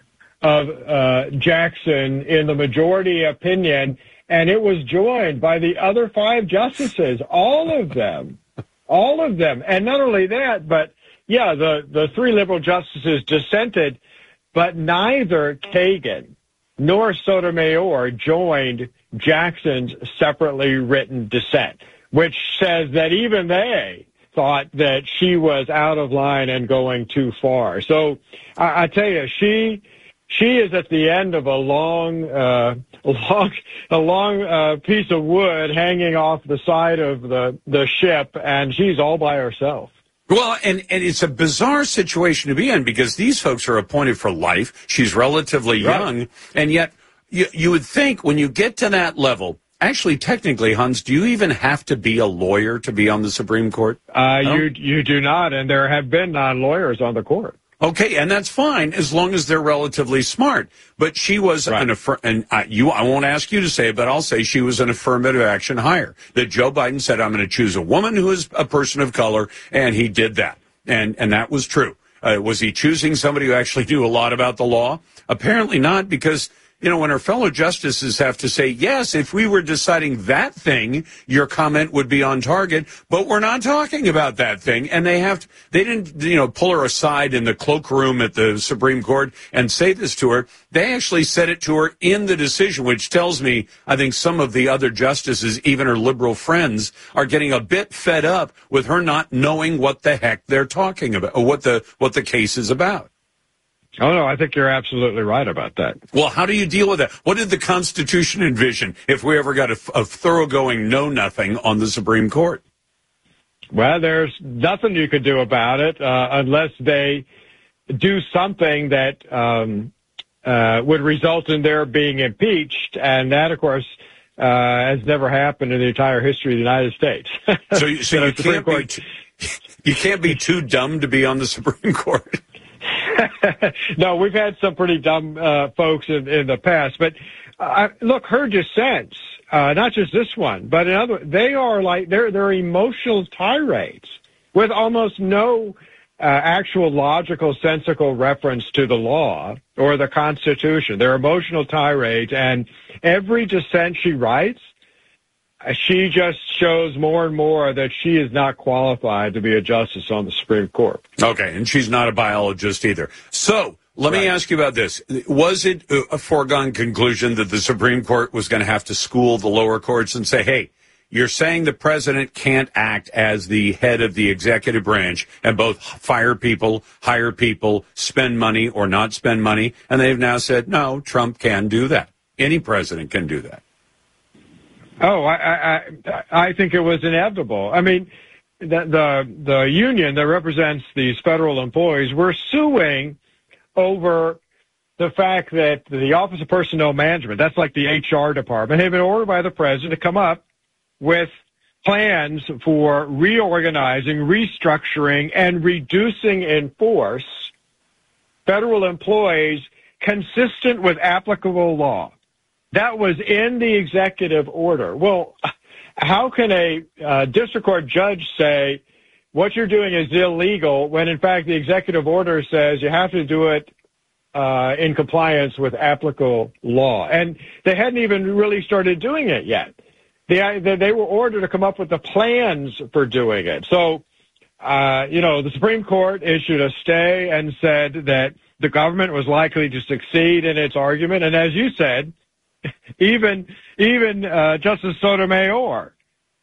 A: of uh, Jackson in the majority opinion, and it was joined by the other five justices, all of them, all of them. And not only that, but, yeah, the, the three liberal justices dissented, but neither Kagan nor Sotomayor joined Jackson's separately written dissent, which says that even they thought that she was out of line and going too far. So I, I tell you, she she is at the end of a long, uh, long, a long uh, piece of wood hanging off the side of the the ship, and she's all by herself.
H: Well, and, and it's a bizarre situation to be in because these folks are appointed for life. She's relatively young, right. And yet you, you would think when you get to that level, actually, technically, Hans, do you even have to be a lawyer to be on the Supreme Court?
A: Uh, you you do not, and there have been non-lawyers on the court.
H: Okay, and that's fine as long as they're relatively smart. But she was right. an affirm, and I, you, I won't ask you to say it, but I'll say she was an affirmative action hire. That Joe Biden said, "I'm going to choose a woman who is a person of color," and he did that, and and that was true. Uh, was he choosing somebody who actually knew a lot about the law? Apparently not, because you know, when her fellow justices have to say, yes, if we were deciding that thing, your comment would be on target, but we're not talking about that thing. And they have to, they didn't, you know, pull her aside in the cloakroom at the Supreme Court and say this to her. They actually said it to her in the decision, which tells me I think some of the other justices, even her liberal friends, are getting a bit fed up with her not knowing what the heck they're talking about, or what the, what the case is about.
A: Oh, no, I think you're absolutely right about that.
H: Well, how do you deal with that? What did the Constitution envision if we ever got a, a thoroughgoing know-nothing on the Supreme Court?
A: Well, there's nothing you could do about it uh, unless they do something that um, uh, would result in their being impeached, and that, of course, uh, has never happened in the entire history of the United States.
H: So, you, so you, can't be too, you can't be too dumb to be on the Supreme Court.
A: No, we've had some pretty dumb uh, folks in, in the past, but uh, look, her dissents, uh, not just this one, but in other, they are like they're they're emotional tirades with almost no uh, actual logical, sensical reference to the law or the Constitution. They're emotional tirades, and every dissent she writes, she just shows more and more that she is not qualified to be a justice on the Supreme Court.
H: Okay, and she's not a biologist either. So let right. me ask you about this. Was it a foregone conclusion that the Supreme Court was going to have to school the lower courts and say, hey, you're saying the president can't act as the head of the executive branch and both fire people, hire people, spend money or not spend money? And they've now said, no, Trump can do that. Any president can do that.
A: Oh, I, I, I think it was inevitable. I mean, the, the, the union that represents these federal employees were suing over the fact that the Office of Personnel Management, that's like the H R department, had been ordered by the president to come up with plans for reorganizing, restructuring, and reducing in force federal employees consistent with applicable law. That was in the executive order. Well, how can a uh, district court judge say what you're doing is illegal when, in fact, the executive order says you have to do it uh, in compliance with applicable law? And they hadn't even really started doing it yet. They, they were ordered to come up with the plans for doing it. So, uh, you know, the Supreme Court issued a stay and said that the government was likely to succeed in its argument. And as you said, Even even uh, Justice Sotomayor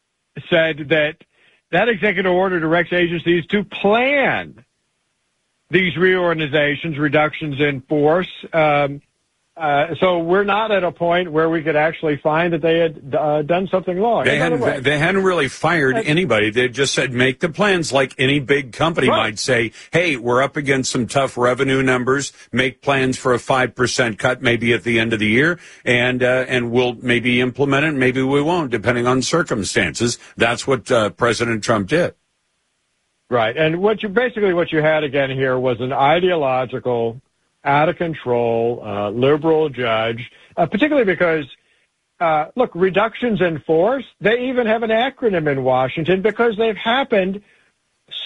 A: said that that executive order directs agencies to plan these reorganizations, reductions in force. Um, uh, so we're not at a point where we could actually find that they had uh, done something wrong.
H: They hadn't, way, they hadn't really fired anybody. They just said make the plans like any big company right. might say, hey, we're up against some tough revenue numbers, make plans for a five percent cut maybe at the end of the year, and uh, and we'll maybe implement it, maybe we won't, depending on circumstances. That's what uh, President Trump did.
A: Right, and what you basically what you had again here was an ideological, out of control, uh, liberal judge, uh, particularly because, uh, look, reductions in force, they even have an acronym in Washington because they've happened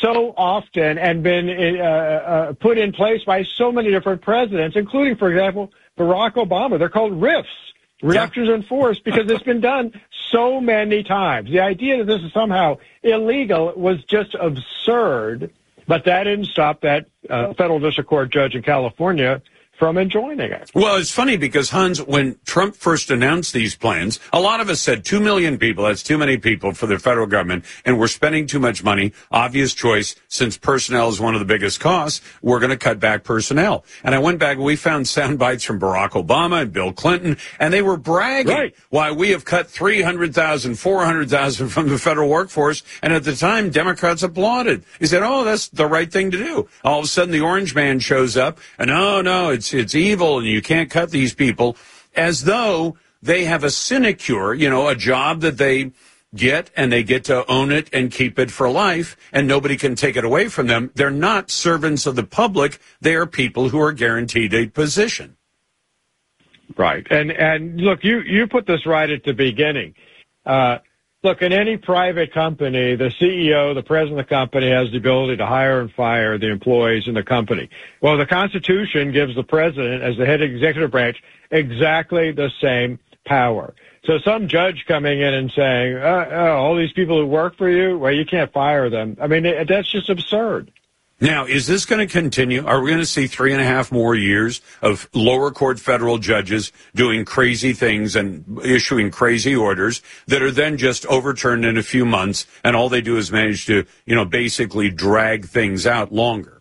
A: so often and been uh, uh, put in place by so many different presidents, including, for example, Barack Obama. They're called R I Fs, reductions in force, because it's been done so many times. The idea that this is somehow illegal was just absurd, but that didn't stop that uh, federal district court judge in California from enjoining it.
H: Well, it's funny because, Hans, when Trump first announced these plans, a lot of us said two million people, that's too many people for the federal government, and we're spending too much money. Obvious choice, since personnel is one of the biggest costs, we're going to cut back personnel. And I went back and we found sound bites from Barack Obama and Bill Clinton, and they were bragging
A: right.
H: why we have cut three hundred thousand, four hundred thousand from the federal workforce. And at the time, Democrats applauded. He said, oh, that's the right thing to do. All of a sudden, the orange man shows up, and oh, no, it's it's evil and you can't cut these people, as though they have a sinecure, you know, a job that they get and they get to own it and keep it for life and nobody can take it away from them. They're not servants of the public. They are people who are guaranteed a position.
A: Right. And, and look, you, you put this right at the beginning. Uh, Look, in any private company, the C E O, the president of the company, has the ability to hire and fire the employees in the company. Well, the Constitution gives the president, as the head of the executive branch, exactly the same power. So some judge coming in and saying, uh, oh, all these people who work for you, well, you can't fire them. I mean, it, that's just absurd.
H: Now, is this going to continue? Are we going to see three and a half more years of lower court federal judges doing crazy things and issuing crazy orders that are then just overturned in a few months, and all they do is manage to, you know, basically drag things out longer?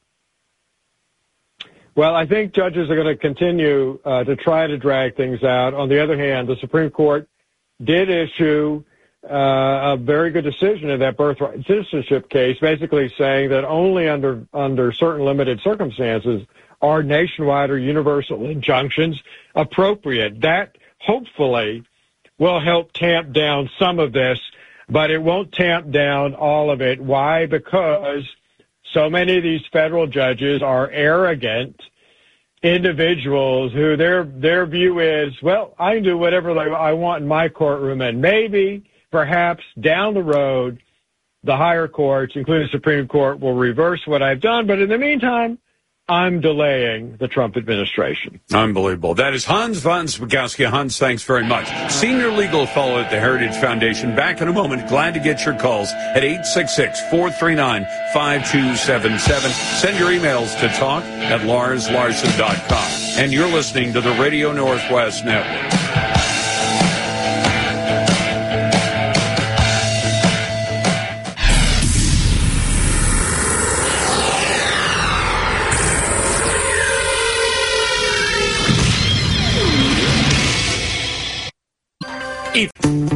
A: Well, I think judges are going to continue uh, to try to drag things out. On the other hand, the Supreme Court did issue Uh, a very good decision in that birthright citizenship case, basically saying that only under under certain limited circumstances are nationwide or universal injunctions appropriate. That hopefully will help tamp down some of this, but it won't tamp down all of it. Why? Because so many of these federal judges are arrogant individuals who their their view is, well, I can do whatever I want in my courtroom, and maybe perhaps down the road, the higher courts, including the Supreme Court, will reverse what I've done. But in the meantime, I'm delaying the Trump administration.
H: Unbelievable. That is Hans von Spakovsky. Hans, thanks very much. Senior legal fellow at the Heritage Foundation. Back in a moment. Glad to get your calls at eight six six, four three nine, five two seven seven. Send your emails to talk at lars larson dot com. And you're listening to the Radio Northwest Network. If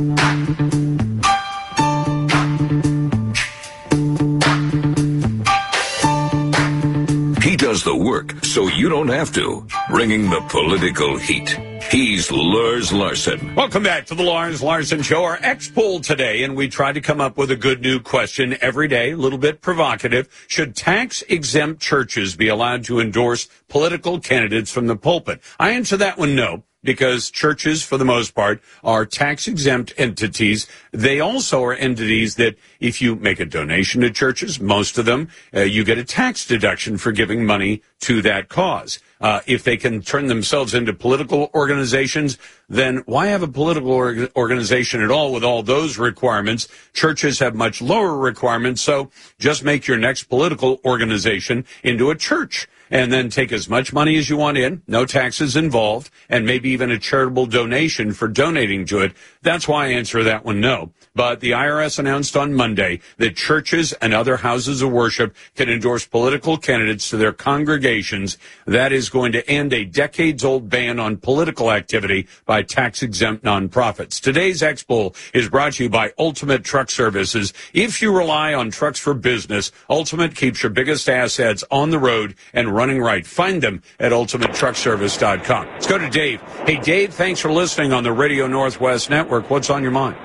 D: he does the work so you don't have to, bringing the political heat. He's Lars Larson.
H: Welcome back to the Lars Larson Show. Our X poll today, and we try to come up with a good new question every day, a little bit provocative. Should tax-exempt churches be allowed to endorse political candidates from the pulpit? I answer that one no, because churches, for the most part, are tax-exempt entities. They also are entities that if you make a donation to churches, most of them, uh, you get a tax deduction for giving money to that cause. Uh, if they can turn themselves into political organizations, then why have a political org- organization at all with all those requirements? Churches have much lower requirements, so just make your next political organization into a church. And then take as much money as you want in, no taxes involved, and maybe even a charitable donation for donating to it. That's why I answer that one no. But the I R S announced on Monday that churches and other houses of worship can endorse political candidates to their congregations. That is going to end a decades-old ban on political activity by tax-exempt nonprofits. Today's X-Poll is brought to you by Ultimate Truck Services. If you rely on trucks for business, Ultimate keeps your biggest assets on the road and running right. Find them at ultimate truck service dot com. Let's go to Dave. Hey, Dave, thanks for listening on the Radio Northwest Network. What's on your mind?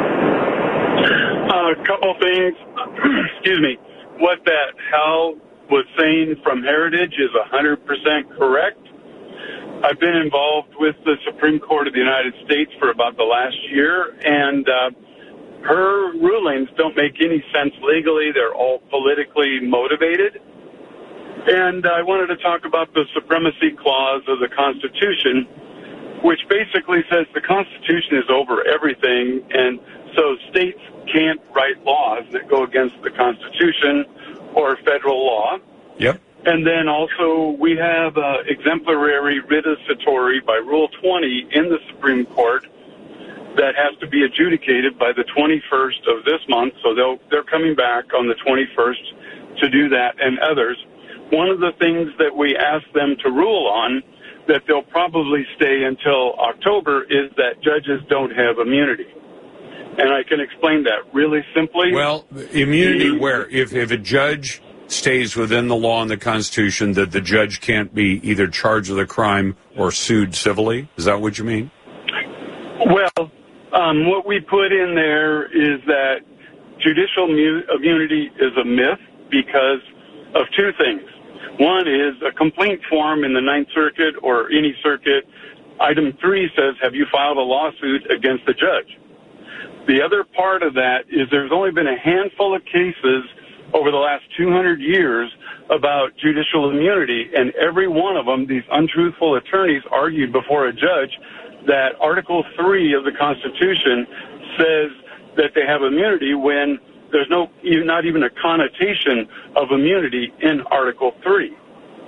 C: A couple things. Excuse me. What that Hal was saying from Heritage is one hundred percent correct. I've been involved with the Supreme Court of the United States for about the last year, and uh, her rulings don't make any sense legally. They're all politically motivated. And I wanted to talk about the Supremacy Clause of the Constitution, which basically says the Constitution is over everything, and so states can't write laws that go against the Constitution or federal law.
H: Yep.
C: And then also we have uh, exemplary writ accessory by Rule twenty in the Supreme Court that has to be adjudicated by the twenty-first of this month. So they'll, they're coming back on the twenty-first to do that and others. One of the things that we asked them to rule on that they'll probably stay until October is that judges don't have immunity. And I can explain that really simply.
H: Well, immunity where? If, if a judge stays within the law and the Constitution, that the judge can't be either charged with a crime or sued civilly? Is that what you mean?
C: Well, um, what we put in there is that judicial mu- immunity is a myth because of two things. One is a complaint form in the Ninth Circuit or any circuit. Item three says, have you filed a lawsuit against the judge? The other part of that is there's only been a handful of cases over the last two hundred years about judicial immunity, and every one of them, these untruthful attorneys argued before a judge that Article three of the Constitution says that they have immunity when there's no, not even a connotation of immunity in Article three.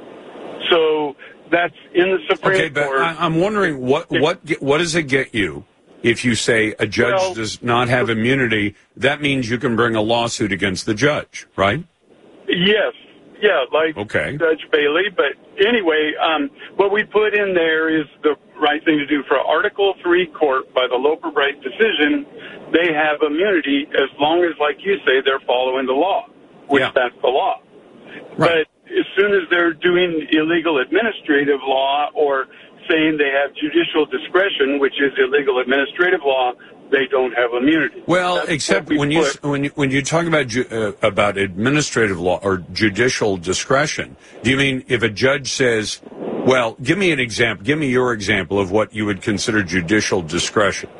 C: So that's in the Supreme
H: okay, but
C: Court.
H: I, I'm wondering, what, what, what does it get you if you say a judge
C: well,
H: does not have immunity? That means you can bring a lawsuit against the judge, right?
C: Yes. Yeah, like
H: okay.
C: Judge Bailey. But anyway, um, what we put in there is the right thing to do. For Article three court, by the Loper Bright decision, they have immunity as long as, like you say, they're following the law, which
H: yeah.
C: that's the law.
H: Right.
C: But as soon as they're doing illegal administrative law or saying they have judicial discretion, which is illegal administrative law, they don't have immunity.
H: Well,
C: That's
H: except
C: we
H: when you,
C: put.
H: when you when you talk about ju- uh, about administrative law or judicial discretion, do you mean if a judge says, well, give me an example, give me your example of what you would consider judicial discretion?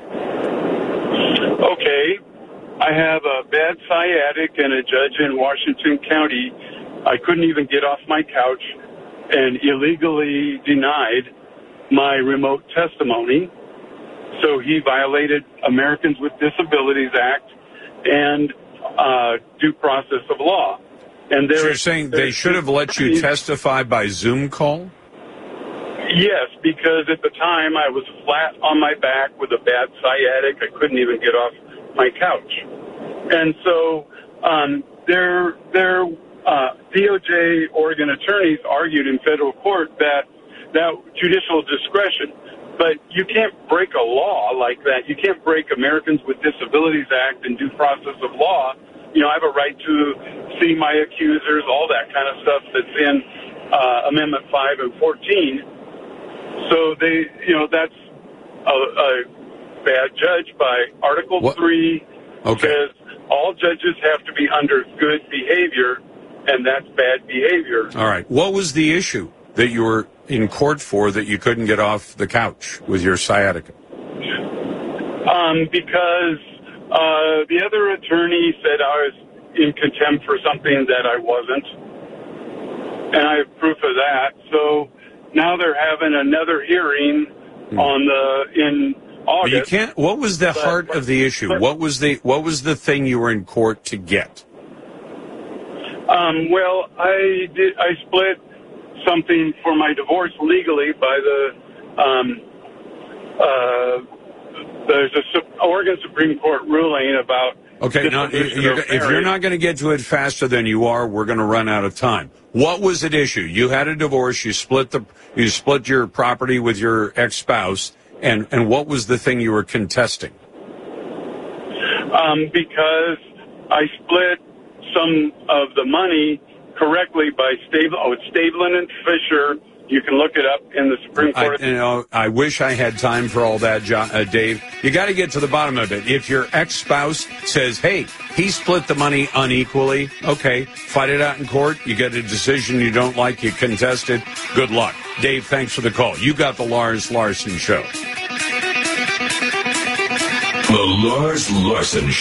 C: Okay, I have a bad sciatic and a judge in Washington County. I couldn't even get off my couch and illegally denied my remote testimony. So he violated Americans with Disabilities Act and uh, due process of law. And
H: so you're saying they should have let you testify by Zoom call?
C: Yes, because at the time I was flat on my back with a bad sciatic. I couldn't even get off my couch. And so um, their, their uh, D O J Oregon attorneys argued in federal court that that judicial discretion. But you can't break a law like that. You can't break Americans with Disabilities Act and due process of law. You know, I have a right to see my accusers, all that kind of stuff that's in uh, Amendment five and fourteen. So they, you know, that's a, a bad judge by Article what? three.
H: Okay.
C: Says all judges have to be under good behavior, and that's bad behavior.
H: All right. What was the issue that you were in court for that you couldn't get off the couch with your sciatica?
C: Um, because uh, the other attorney said I was in contempt for something that I wasn't, and I have proof of that. So now they're having another hearing hmm. on the in August.
H: But you can't. What was the but, heart of the issue? But, what was the what was the thing you were in court to get?
C: Um, well, I did. I split something for my divorce legally by the um, uh, there's a Oregon Supreme Court ruling about.
H: Okay, now if you're, if you're not going to get to it faster than you are, we're going to run out of time. What was at issue? You had a divorce. You split the you split your property with your ex-spouse, and and what was the thing you were contesting?
C: Um, because I split some of the money correctly by Stable, oh, it's Stablen and Fisher. You can look it up in the Supreme Court.
H: I, you know, I wish I had time for all that, John, uh, Dave. You got to get to the bottom of it. If your ex-spouse says, hey, he split the money unequally, okay, fight it out in court. You get a decision you don't like, you contest it. Good luck. Dave, thanks for the call. You got the Lars Larson Show.
D: The Lars Larson Show.